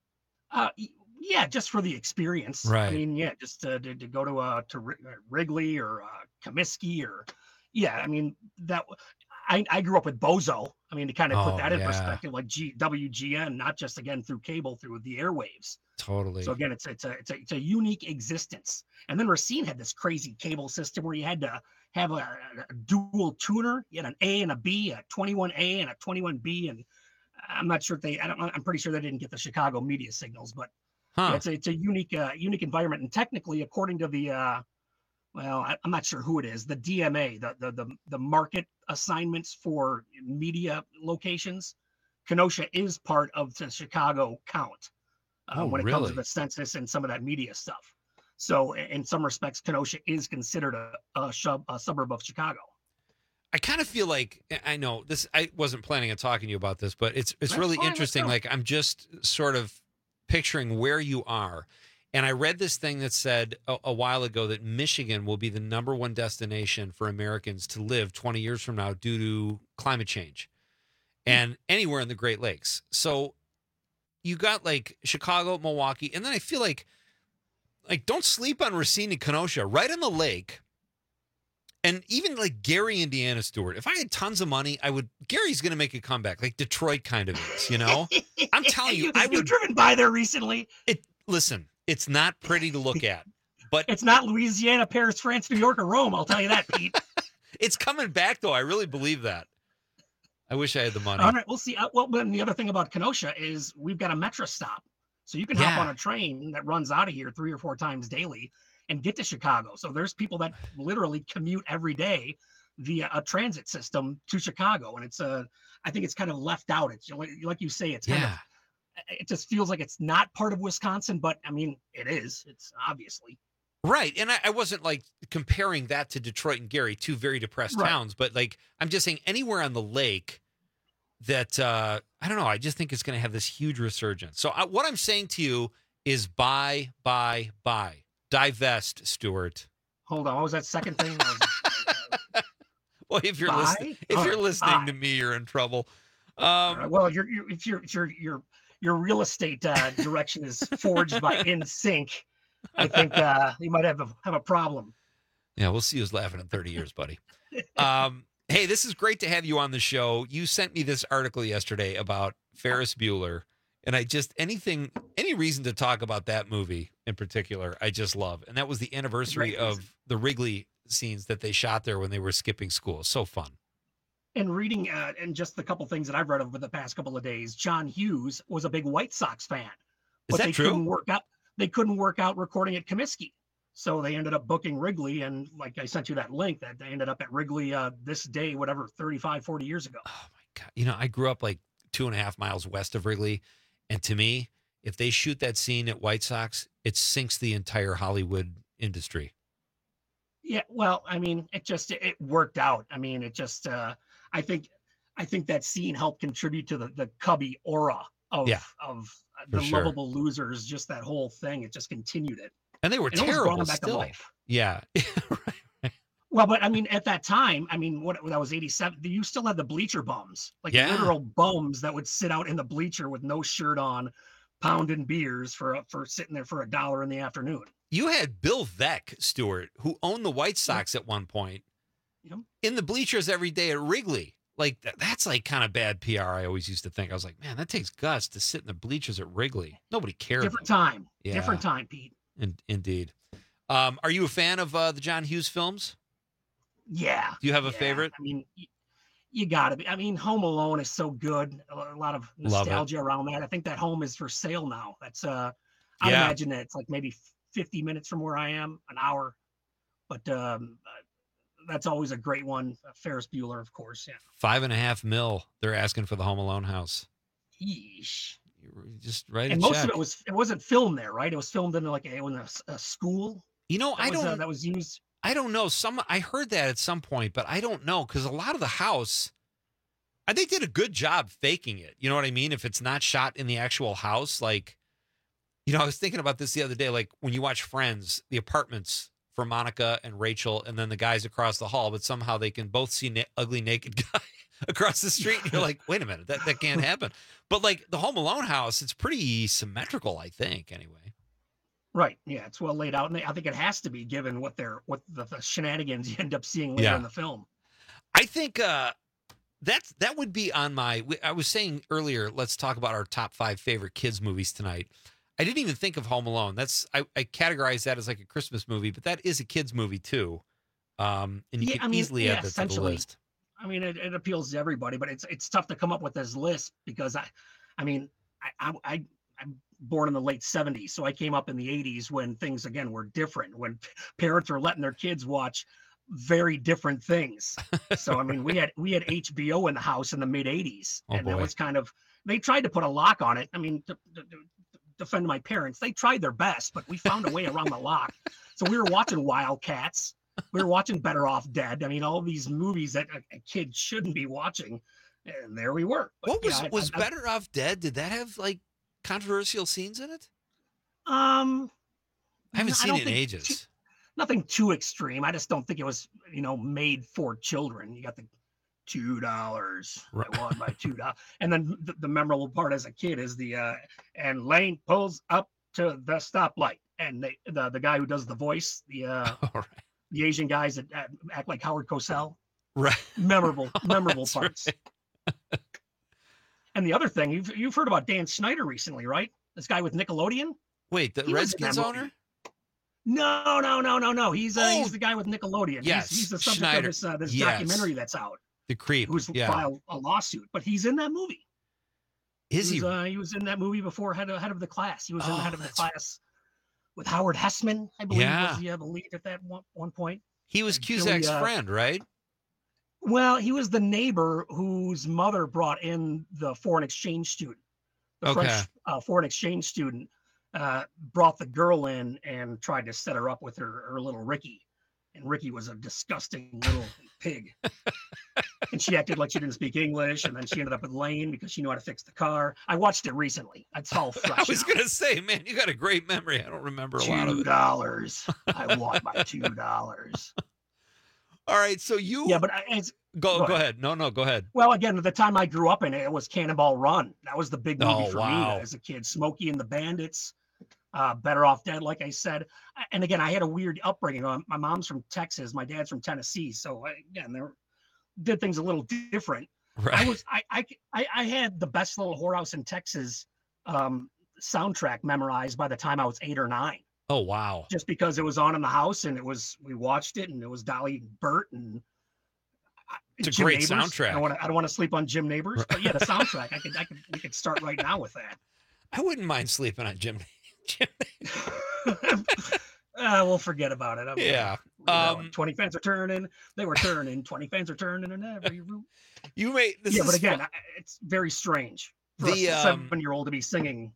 Uh, y- yeah, just for the experience. Right. I mean, yeah, just to, to, to go to uh to Wri- uh, Wrigley or uh, Comiskey or, yeah. I mean that. w- I, I grew up with Bozo. I mean, to kind of Oh, put that in yeah. perspective, like G, W G N, not just again through cable, through the airwaves. Totally. So again, it's it's a it's a it's a unique existence. And then Racine had this crazy cable system where you had to have a, a dual tuner. You had an A and a B, a twenty-one A and a twenty-one B, and I'm not sure if they. I don't. I'm pretty sure they didn't get the Chicago media signals, but Huh. yeah, it's a it's a unique uh, unique environment. And technically, according to the uh, well, I, I'm not sure who it is, the D M A, the the the the market assignments for media locations, Kenosha is part of the Chicago count uh, Oh, when it comes really? to the census and some of that media stuff. So, i- in some respects, Kenosha is considered a, a, sub, a suburb of Chicago. I kind of feel like I know this. I wasn't planning on talking to you about this, but it's it's That's really fine, let's interesting. go. Like I'm just sort of picturing where you are, and I read this thing that said a, a while ago that Michigan will be the number one destination for Americans to live twenty years from now due to climate change, and anywhere in the Great Lakes. So you got like Chicago, Milwaukee, and then I feel like like don't sleep on Racine and Kenosha, right on the lake. And even like Gary, Indiana, Stewart, if I had tons of money, I would, Gary's going to make a comeback like Detroit kind of is, you know? I'm telling you, I would. You've driven by there recently. It, listen, it's not pretty to look at, but it's not Louisiana, Paris, France, New York, or Rome. I'll tell you that, Pete. It's coming back though. I really believe that. I wish I had the money. All right, we'll see. Uh, well, then the other thing about Kenosha is we've got a metro stop. So you can Yeah. hop on a train that runs out of here three or four times daily and get to Chicago. So there's people that literally commute every day via a transit system to Chicago. And it's a, I think it's kind of left out. It's like, like you say, it's kind Yeah. of, it just feels like it's not part of Wisconsin, but I mean, it is. It's obviously. Right. And I, I wasn't like comparing that to Detroit and Gary, two very depressed Right. towns, but like, I'm just saying anywhere on the lake that, uh, I don't know, I just think it's going to have this huge resurgence. So I, what I'm saying to you is buy, buy, buy. Divest, Stuart. Hold on. What was that second thing? Well, if you're Buy? listening, if All you're right, listening buy. to me, you're in trouble. Um, All right, well, your, your, if your, your, your, your real estate uh, direction is forged by In Sync, I think uh, you might have a, have a problem. Yeah, we'll see who's laughing in thirty years, buddy. Um, hey, this is great to have you on the show. You sent me this article yesterday about Ferris Bueller, and I just, anything, any reason to talk about that movie in particular, I just love. And that was the anniversary Great of the Wrigley scenes that they shot there when they were skipping school. So fun. And reading, uh, and just the couple things that I've read over the past couple of days, John Hughes was a big White Sox fan. Is but that they true? Couldn't work out, they couldn't work out recording at Comiskey. So they ended up booking Wrigley. And like I sent you that link that they ended up at Wrigley uh, this day, whatever, thirty-five, forty years ago. God, you know, I grew up like two and a half miles west of Wrigley. And to me, if they shoot that scene at White Sox, it sinks the entire Hollywood industry. Yeah, well, I mean, it just it worked out. I mean, it just uh I think I think that scene helped contribute to the the Cubby aura of Yeah, of for the sure. lovable losers. Just that whole thing, it just continued it. And they were It almost brought terrible them back to still. life. Yeah. Well, but I mean, at that time, I mean, what that was eighty-seven. You still had the bleacher bums, like Yeah. literal bums that would sit out in the bleacher with no shirt on, pounding beers for for sitting there for a dollar in the afternoon. You had Bill Veeck, Stewart, who owned the White Sox at one point, Yep. in the bleachers every day at Wrigley. Like, th- that's like kind of bad P R, I always used to think. I was like, man, that takes guts to sit in the bleachers at Wrigley. Nobody cared. Different time, Yeah. different time, Pete. In- indeed. Um, are you a fan of uh, the John Hughes films? Yeah. Do you have a yeah. favorite? I mean, y- you got to be. I mean, Home Alone is so good. A lo- a lot of Love it. nostalgia around that. I think that home is for sale now. That's uh, I Yeah. imagine that it's like maybe fifty minutes from where I am, an hour. But um, uh, that's always a great one. Uh, Ferris Bueller, of course. Yeah. Five and a half mil they're asking for the Home Alone house. Yeesh. You Just write And a most check. of it was it wasn't filmed there, right? It was filmed in like a, in a, s- a school. You know, that I was, don't. uh, that was used. I don't know. Some I heard that at some point, but I don't know because a lot of the house, I think, did a good job faking it. You know what I mean? If it's not shot in the actual house, like, you know, I was thinking about this the other day. Like when you watch Friends, the apartments for Monica and Rachel, and then the guys across the hall, but somehow they can both see na- ugly naked guy across the street. And you're like, wait a minute, that that can't happen. But like the Home Alone house, it's pretty symmetrical, I think. Anyway. Right. Yeah, it's well laid out, and they, I think it has to be given what they're what the, the shenanigans you end up seeing later Yeah. in the film. I think uh, that's that would be on my. I was saying earlier, let's talk about our top five favorite kids movies tonight. I didn't even think of Home Alone. That's I, I categorize that as like a Christmas movie, but that is a kids movie too. Um, and you Yeah, can I mean, easily yeah, add that to the essentially. list. I mean, it, it appeals to everybody, but it's it's tough to come up with this list because I, I mean, I I, I I'm born in the late seventies, so I came up in the eighties when things again were different. When parents were letting their kids watch very different things. So I mean, we had we had H B O in the house in the mid eighties, Oh, and that boy. was kind of they tried to put a lock on it. I mean, to, to, to defend my parents, they tried their best, but we found a way around the lock. So we were watching Wildcats. We were watching Better Off Dead. I mean, all these movies that a, a kid shouldn't be watching, and there we were. But, What was yeah, I- was I- I- Better Off Dead? Did that have like controversial scenes in it? Um, I haven't no, seen don't it in think ages. too- nothing too extreme. I just don't think it was, you know, made for children. You got the two dollars. I won by two dollars, and then the, the memorable part as a kid is the uh, and Lane pulls up to the stoplight, and they, the the guy who does the voice, the uh, All right. the Asian guys that uh, act like Howard Cosell. Right. Memorable, Oh, memorable that's parts. right. And the other thing, you've you've heard about Dan Snyder recently, right? This guy with Nickelodeon. Wait, the He was in that Redskins movie. owner? No, no, no, no, no. He's uh, Oh. he's the guy with Nickelodeon. Yes, he's, he's the subject Schneider. of this uh, this Yes. documentary that's out. The Creep. Who's Yeah. filed a lawsuit, but he's in that movie. Is he? he? Was, uh, he was in that movie before head of, head of the class. He was in Oh, head of the that's class with Howard Hessman, I believe. Yeah. Was he uh, the lead at that one, one point? He was Billy, Cusack's uh, friend, right? Well, he was the neighbor whose mother brought in the foreign exchange student. The Okay. French uh, foreign exchange student uh, brought the girl in and tried to set her up with her, her little Ricky. And Ricky was a disgusting little pig. And she acted like she didn't speak English. And then she ended up with Lane because she knew how to fix the car. I watched it recently. It's all fresh. I was now. going to say, man, you got a great memory. I don't remember a lot of Two it. dollars. I want my two dollars. All right, so you Yeah, but I- it's go go go ahead. ahead. No, no, go ahead. Well, again, at the time I grew up in it, it was Cannonball Run. That was the big movie Oh, for wow. me as a kid. Smokey and the Bandits, uh, Better Off Dead, like I said. And again, I had a weird upbringing. Um, My mom's from Texas, my dad's from Tennessee, so I, again, they did things a little different. Right. I was, I, I, I, I had the Best Little Whorehouse in Texas um, soundtrack memorized by the time I was eight or nine. Oh, wow. Just because it was on in the house and it was, we watched it and it was Dolly and Bert and It's a Jim great Neighbors. I soundtrack. don't want to. I don't want to sleep on Jim Neighbors, but yeah, the soundtrack. I could. I could. We could start right now with that. I wouldn't mind sleeping on Jim. Jim. uh, we'll forget about it. I'm, Yeah. you know, Um, twenty fans are turning. They were turning. Twenty fans are turning in every room. You may. This yeah, is but again, fun. I- it's very strange for The, a um, seven-year-old to be singing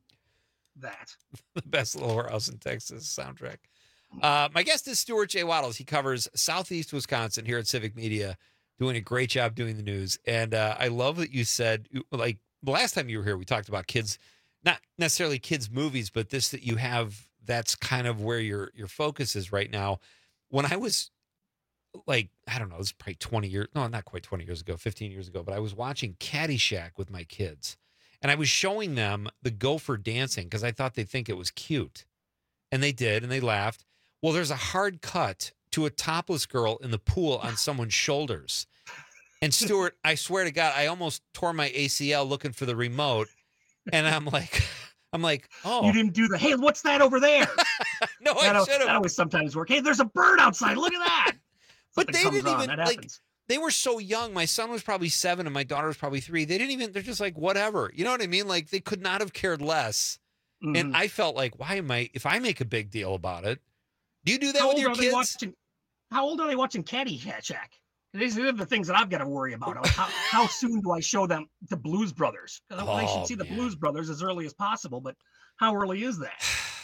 that. the Best Little Whorehouse in Texas soundtrack. Uh, my guest is Stuart J. Waddles. He covers Southeast Wisconsin here at Civic Media, doing a great job doing the news. And uh, I love that you said, like, the last time you were here, we talked about kids, not necessarily kids' movies, but this that you have, that's kind of where your your focus is right now. When I was, like, I don't know, it was probably twenty years, no, not quite twenty years ago, fifteen years ago, but I was watching Caddyshack with my kids. And I was showing them the gopher dancing because I thought they'd think it was cute. And they did, and they laughed. Well, there's a hard cut to a topless girl in the pool on someone's shoulders. And Stuart, I swear to God, I almost tore my A C L looking for the remote. And I'm like, I'm like, oh. You didn't do the. Hey, what's that over there? No, I that, al- should have. that always sometimes work. Hey, there's a bird outside. Look at that. But Something they comes didn't on, even, that like, happens. they were so young. My son was probably seven and my daughter was probably three. They didn't even, they're just like, whatever. You know what I mean? Like, they could not have cared less. Mhm. And I felt like, why am I, if I make a big deal about it, do you do that How with old your are they kids? watching? How old are they watching Caddyshack? These are the things that I've got to worry about. Like, how, how soon do I show them the Blues Brothers? 'Cause they Oh, should see the man. Blues Brothers as early as possible. But how early is that?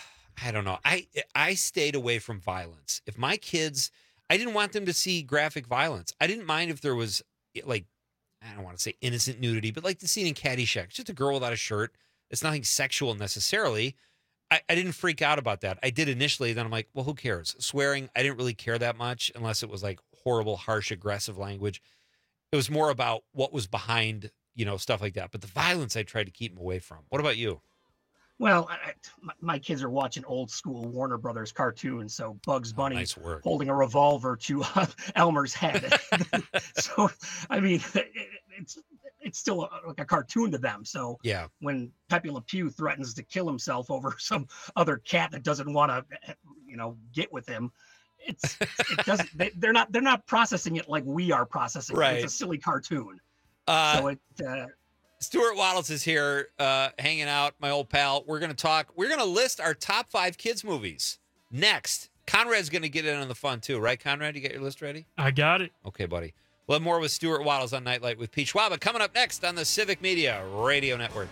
I don't know. I I stayed away from violence. If my kids, I didn't want them to see graphic violence. I didn't mind if there was, like, I don't want to say innocent nudity, but like the scene in Caddyshack, it's just a girl without a shirt. It's nothing sexual necessarily. I, I didn't freak out about that. I did initially. Then I'm like, well, who cares? Swearing, I didn't really care that much unless it was like horrible, harsh, aggressive language. It was more about what was behind, you know, stuff like that. But the violence, I tried to keep them away from. What about you? Well, I, I- my, my kids are watching old school Warner Brothers cartoons, so Bugs Bunny Oh, nice work. holding a revolver to uh, Elmer's head. So, I mean, it, it's it's still a, like a cartoon to them. So Yeah. when Pepe Le Pew threatens to kill himself over some other cat that doesn't want to, you know, get with him, it's it doesn't. They, they're not they're not processing it like we are processing. it. Right. It's a silly cartoon. Uh, so it. Uh, Stuart Waddles is here, uh, hanging out, my old pal. We're going to talk. We're going to list our top five kids' movies next. Conrad's going to get in on the fun, too. Right, Conrad? You got your list ready? I got it. Okay, buddy. We'll have more with Stuart Waddles on Nightlight with Pete Schwab. Coming up next on the Civic Media Radio Network.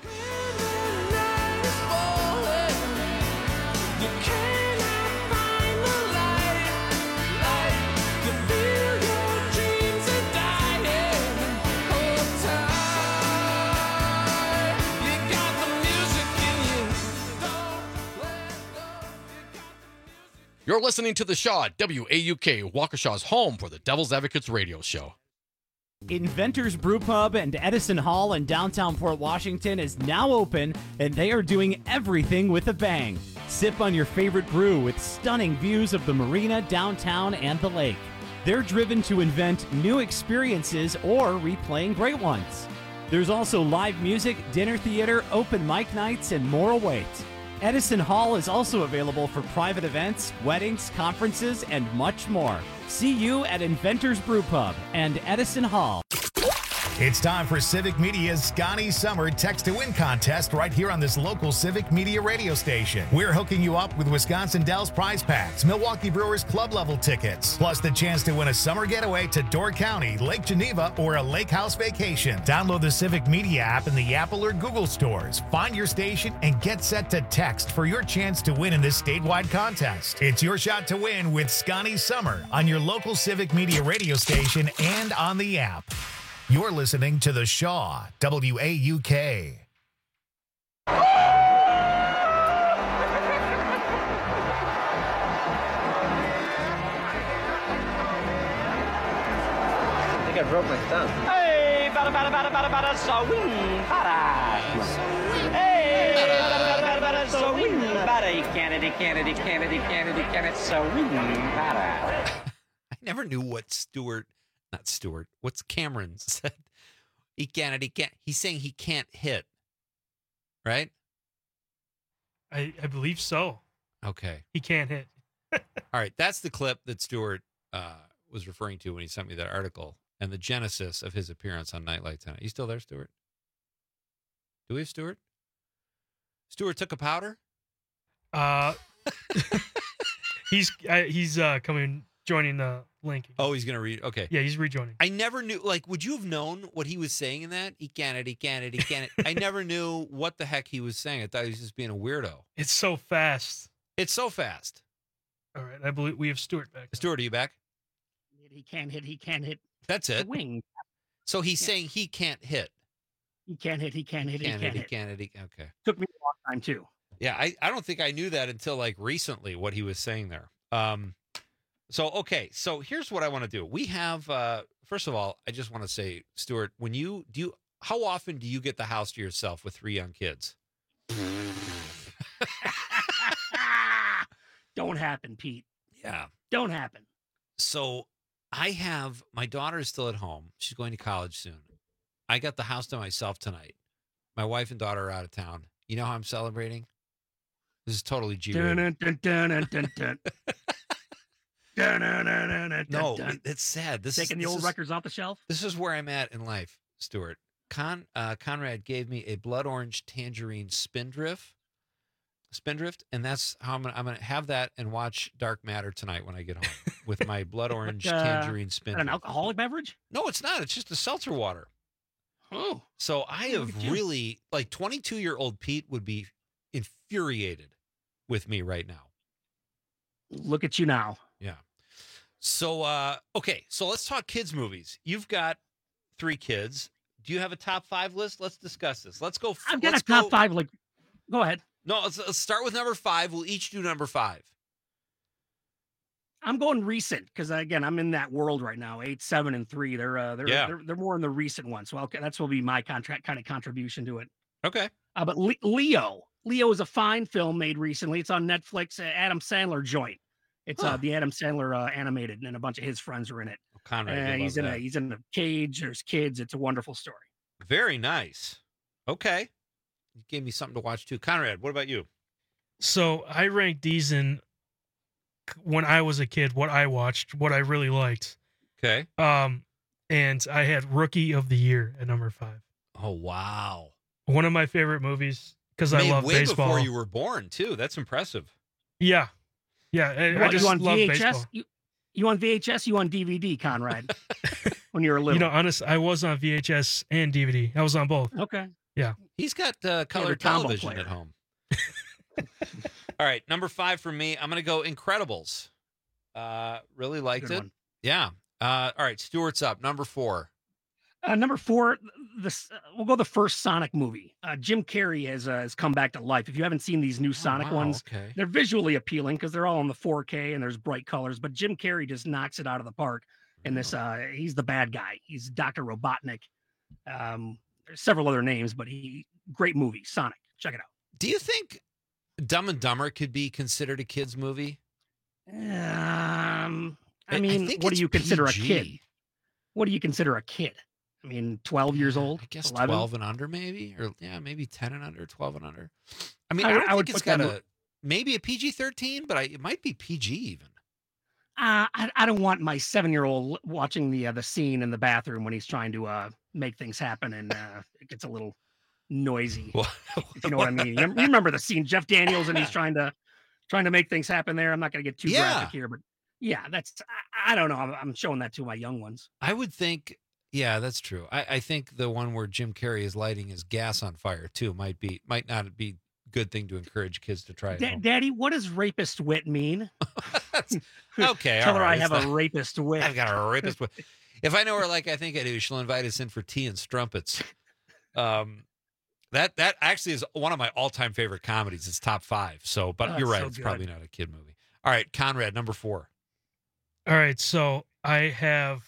You're listening to The Shaw, W A U K, Waukesha's home for the Devil's Advocates radio show. Inventors Brew Pub and Edison Hall in downtown Port Washington is now open, and they are doing everything with a bang. Sip on your favorite brew with stunning views of the marina, downtown, and the lake. They're driven to invent new experiences or replaying great ones. There's also live music, dinner theater, open mic nights, and more await. Edison Hall is also available for private events, weddings, conferences, and much more. See you at Inventors Brew Pub and Edison Hall. It's time for Civic Media's Scotty Summer Text to Win contest right here on this local Civic Media radio station. We're hooking you up with Wisconsin Dells prize packs, Milwaukee Brewers club level tickets, plus the chance to win a summer getaway to Door County, Lake Geneva, or a lake house vacation. Download the Civic Media app in the Apple or Google stores. Find your station and get set to text for your chance to win in this statewide contest. It's your shot to win with Scotty Summer on your local Civic Media radio station and on the app. You're listening to The Shaw, W A U K. I think I broke my thumb. Hey, bada bada bada bada bada swing bada. Hey, bada bada bada bada swing bada. Kennedy, Kennedy, Kennedy, Kennedy, Kennedy, swing bada. I never knew what Stewart, not Stewart, what's Cameron said. He can't, he can't, he's saying he can't hit, right? I, I believe so. Okay. He can't hit. All right. That's the clip that Stewart uh, was referring to when he sent me that article and the genesis of his appearance on Nightlight tonight. You still there, Stewart? Do we have Stewart? Stewart took a powder? Uh, he's uh, he's uh, coming, joining the link. Oh, he's going to read. Okay. Yeah, he's rejoining. I never knew, like, would you have known what he was saying in that? He can't it, he can't it, he can't it. I never knew what the heck he was saying. I thought he was just being a weirdo. It's so fast. It's so fast. All right. I believe we have Stewart back. Stewart, are you back? He can't hit. He can't hit. That's it. The wing. So he's saying he can't hit. He can't hit. He can't hit. He Can't can't hit, hit. he can't hit. He, okay. Took me a long time too. Yeah, I, I don't think I knew that until like recently what he was saying there. Um, so, okay. So here's what I want to do. We have, uh, first of all, I just want to say, Stewart, when you do, you, how often do you get the house to yourself with three young kids? Don't happen, Pete. Yeah. Don't happen. So I have, my daughter is still at home. She's going to college soon. I got the house to myself tonight. My wife and daughter are out of town. You know how I'm celebrating? This is totally G Dun, dun, dun, dun, dun, dun, dun. Dun, dun, dun, dun, dun, No, dun. it- it's sad. This Taking is, the this old is- records off the shelf. This is where I'm at in life, Stuart. Con uh, Conrad gave me a blood orange tangerine spindrift, spindrift, and that's how I'm gonna I'm gonna have that and watch Dark Matter tonight when I get home with my blood orange Uh, tangerine is that spindrift. an alcoholic beverage? No, it's not. It's just a seltzer water. Oh, So I Look have at you. really like twenty-two year old Pete would be infuriated with me right now. look at you now. Yeah. So uh okay, so let's talk kids movies. You've got three kids. Do you have a top five list? Let's discuss this. Let's go. I've got let's a top go- five. Like, go ahead. No, let's, let's start with number five. We'll each do number five. I'm going recent because again, I'm in that world right now. Eight, seven, and three. They're uh, they're, Yeah. they're they're more in the recent ones. So okay, that's will be my contract kind of contribution to it. Okay. Uh, but Le- Leo, Leo is a fine film made recently. It's on Netflix. Uh, Adam Sandler joint. It's Huh. uh, the Adam Sandler uh, animated, and a bunch of his friends are in it. Conrad, Uh, you'll he's love in that. a he's in a cage. There's kids. It's a wonderful story. Very nice. Okay. You gave me something to watch too. Conrad, what about you? So I ranked these in when I was a kid, what I watched, what I really liked. Okay. Um, and I had Rookie of the Year at number five. Oh wow. One of my favorite movies because I Made love way baseball. before you were born too. That's impressive. Yeah, yeah. I, You, I want- just you on love V H S? baseball. You, you on V H S? You on D V D, Conrad? when you were little. You know, honest, I was on V H S and D V D. I was on both. Okay. Yeah. He's got uh, color the combo television player. at home. All right, number five for me. I'm going to go Incredibles. Uh, really liked Good it. one. Yeah. Uh, all right, Stewart's up. Number four. Uh, number four, this uh, we'll go the first Sonic movie. Uh, Jim Carrey has uh, has come back to life. If you haven't seen these new Sonic wow, ones, okay. they're visually appealing because they're all in the four K and there's bright colors. But Jim Carrey just knocks it out of the park. In this, uh, he's the bad guy. He's Doctor Robotnik. Um, there's several other names, but he great movie. Sonic, check it out. Do you think Dumb and Dumber could be considered a kid's movie? Um, I I- I mean, think what do it's you consider P G. a kid? What do you consider a kid? I mean, twelve years old? I guess eleven? twelve and under, maybe, or yeah, maybe ten and under, twelve and under. I mean, I I, would- don't I would think it's put got them- a maybe a P G thirteen, but I, it might be P G even. Uh, I, I don't want my seven-year-old watching the uh, the scene in the bathroom when he's trying to uh, make things happen, and uh, it gets a little noisy. If you know what I mean? You rem- you remember the scene, Jeff Daniels, and he's trying to trying to make things happen there. I'm not going to get too Yeah. graphic here, but yeah, that's I, I don't know. I'm, I'm showing that to my young ones. I would think, yeah, that's true. I, I think the one where Jim Carrey is lighting his gas on fire too might be might not be a good thing to encourage kids to try. at Da- home. Daddy, what does rapist wit mean? Okay, Tell all her right, I it's have not- a rapist wit. I've got a rapist. wit. If I know her like I think I do, she'll invite us in for tea and strumpets. Um, that that actually is one of my all time favorite comedies. It's top five. So, but Oh, you're it's right. so It's good. probably not a kid movie. All right, Conrad, number four. All right, so I have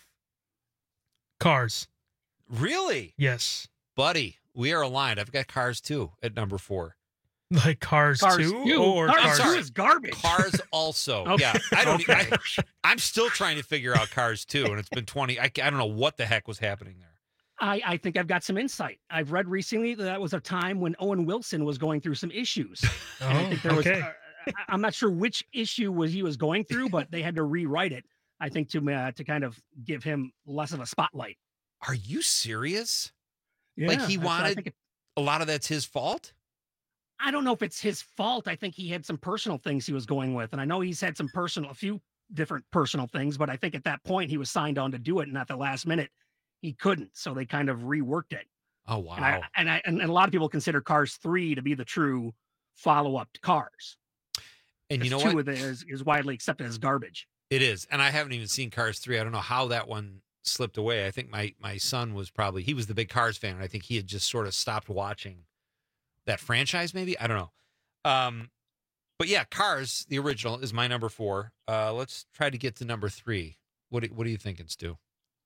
Cars. Really? Yes. Buddy, we are aligned. I've got Cars too at number four. Like Cars, Cars two two? or Cars Cars, two is garbage. Cars also. Okay. Yeah. I don't Okay. I, I'm still trying to figure out Cars two, and it's been twenty. I, I don't know what the heck was happening there. I, I think I've got some insight. I've read recently that that was a time when Owen Wilson was going through some issues. And I Oh, think there was, okay. uh, I- I'm not sure which issue was he was going through, but they had to rewrite it. I think to uh, to kind of give him less of a spotlight. Are you serious? Yeah, like he that's what I wanted think it- a lot of that's his fault? I don't know if it's his fault. I think he had some personal things he was going with, and I know he's had some personal, a few different personal things. But I think at that point he was signed on to do it, and at the last minute he couldn't, so they kind of reworked it. Oh wow. And I and I and, and a lot of people consider Cars three to be the true follow up to Cars. And you know two what? of it is, is widely accepted as garbage. It is. And I haven't even seen Cars three. I don't know how that one slipped away. I think my my son was probably he was the big Cars fan, and I think he had just sort of stopped watching that franchise, maybe. I don't know. Um but yeah, Cars, the original, is my number four. Uh let's try to get to number three. What do, what are you thinking, Stu?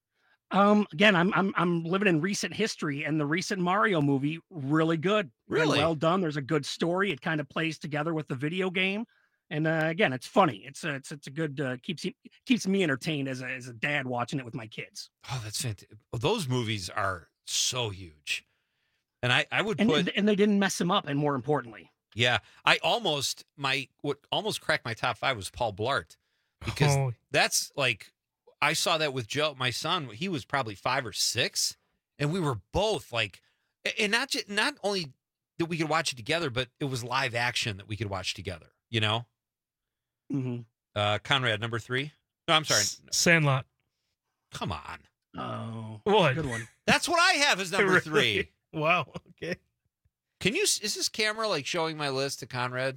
Um, again, I'm I'm I'm living in recent history, and the recent Mario movie really good, Really Really? well done. There's a good story. It kind of plays together with the video game, and uh, again, it's funny. It's a, it's it's a good uh, keeps you- keeps me entertained as a as a dad watching it with my kids. Oh, that's fantastic. Those movies are so huge. And I, I would And put and they didn't mess him up, and more importantly, Yeah, I almost my what almost cracked my top five was Paul Blart because Oh. that's like I saw that with Joe, my son. He was probably five or six, and we were both like, and not just not only that we could watch it together, but it was live action that we could watch together. You know, mm-hmm. uh, Conrad number three. No, I'm sorry. S- Sandlot. Come on, oh, What? good one. that's what I have as number Really? three. Wow. Okay. Can you? Is this camera like showing my list to Conrad?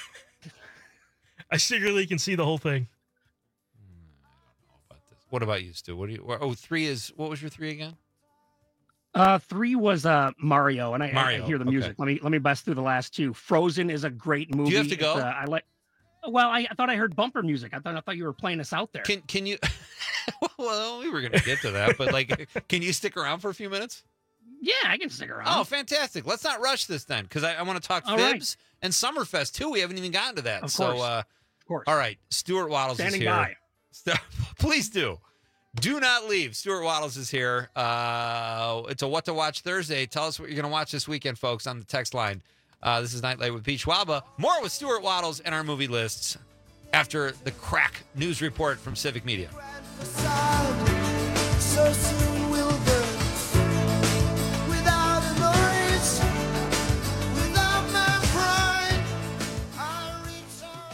I secretly can see the whole thing. What about you, Stu? What do you? Oh, three is what was your three again? Uh, three was uh Mario, and I, I- I Mario, hear the okay. music. Let me let me bust through the last two. Frozen is a great movie. have to It's, go? uh, I like. Well, I, I thought I heard bumper music. I thought I thought you were playing us out there. Can can you? Well, we were going to get to that, but like, can you stick around for a few minutes? Yeah, I can stick around. Oh, fantastic! Let's not rush this then, because I, I want to talk All right. Fibs and Summerfest too. We haven't even gotten to that. Of so, course. uh, Of course. all right, Stuart Waddles Standing is here. by. St- Please do. Do not leave. Stuart Waddles is here. Uh, it's a What to Watch Thursday. Tell us what you're going to watch this weekend, folks, on the text line. Uh, this is Nightlight with Pete Schwaba. More with Stuart Waddles and our movie lists after the crack news report from Civic Media. So soon we'll burn without a noise, without my pride. I reach out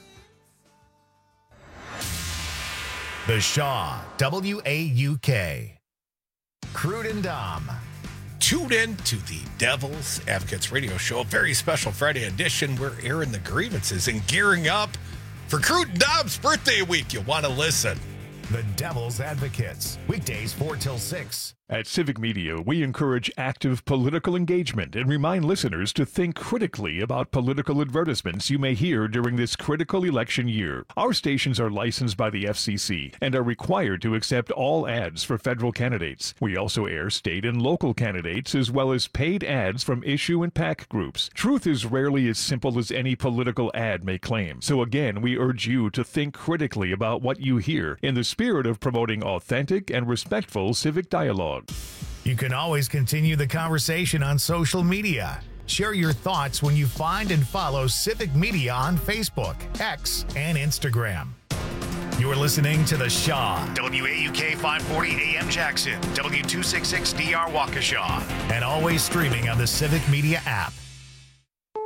for The Shaw, W A U K. Crude and Dom. Tune in to the Devil's Advocates Radio Show, a very special Friday edition. We're airing the grievances and gearing up for Crude and Dom's birthday week. You'll want to listen. The Devil's Advocates. Weekdays four till six. At Civic Media, we encourage active political engagement and remind listeners to think critically about political advertisements you may hear during this critical election year. Our stations are licensed by the F C C and are required to accept all ads for federal candidates. We also air state and local candidates as well as paid ads from issue and PAC groups. Truth is rarely as simple as any political ad may claim. So again, we urge you to think critically about what you hear in the spirit of promoting authentic and respectful civic dialogue. You can always continue the conversation on social media. Share your thoughts when you find and follow Civic Media on Facebook, X, and Instagram. You're listening to The Shaw, W A U K five forty A M Jackson, W two sixty-six D R Waukesha, and always streaming on the Civic Media app.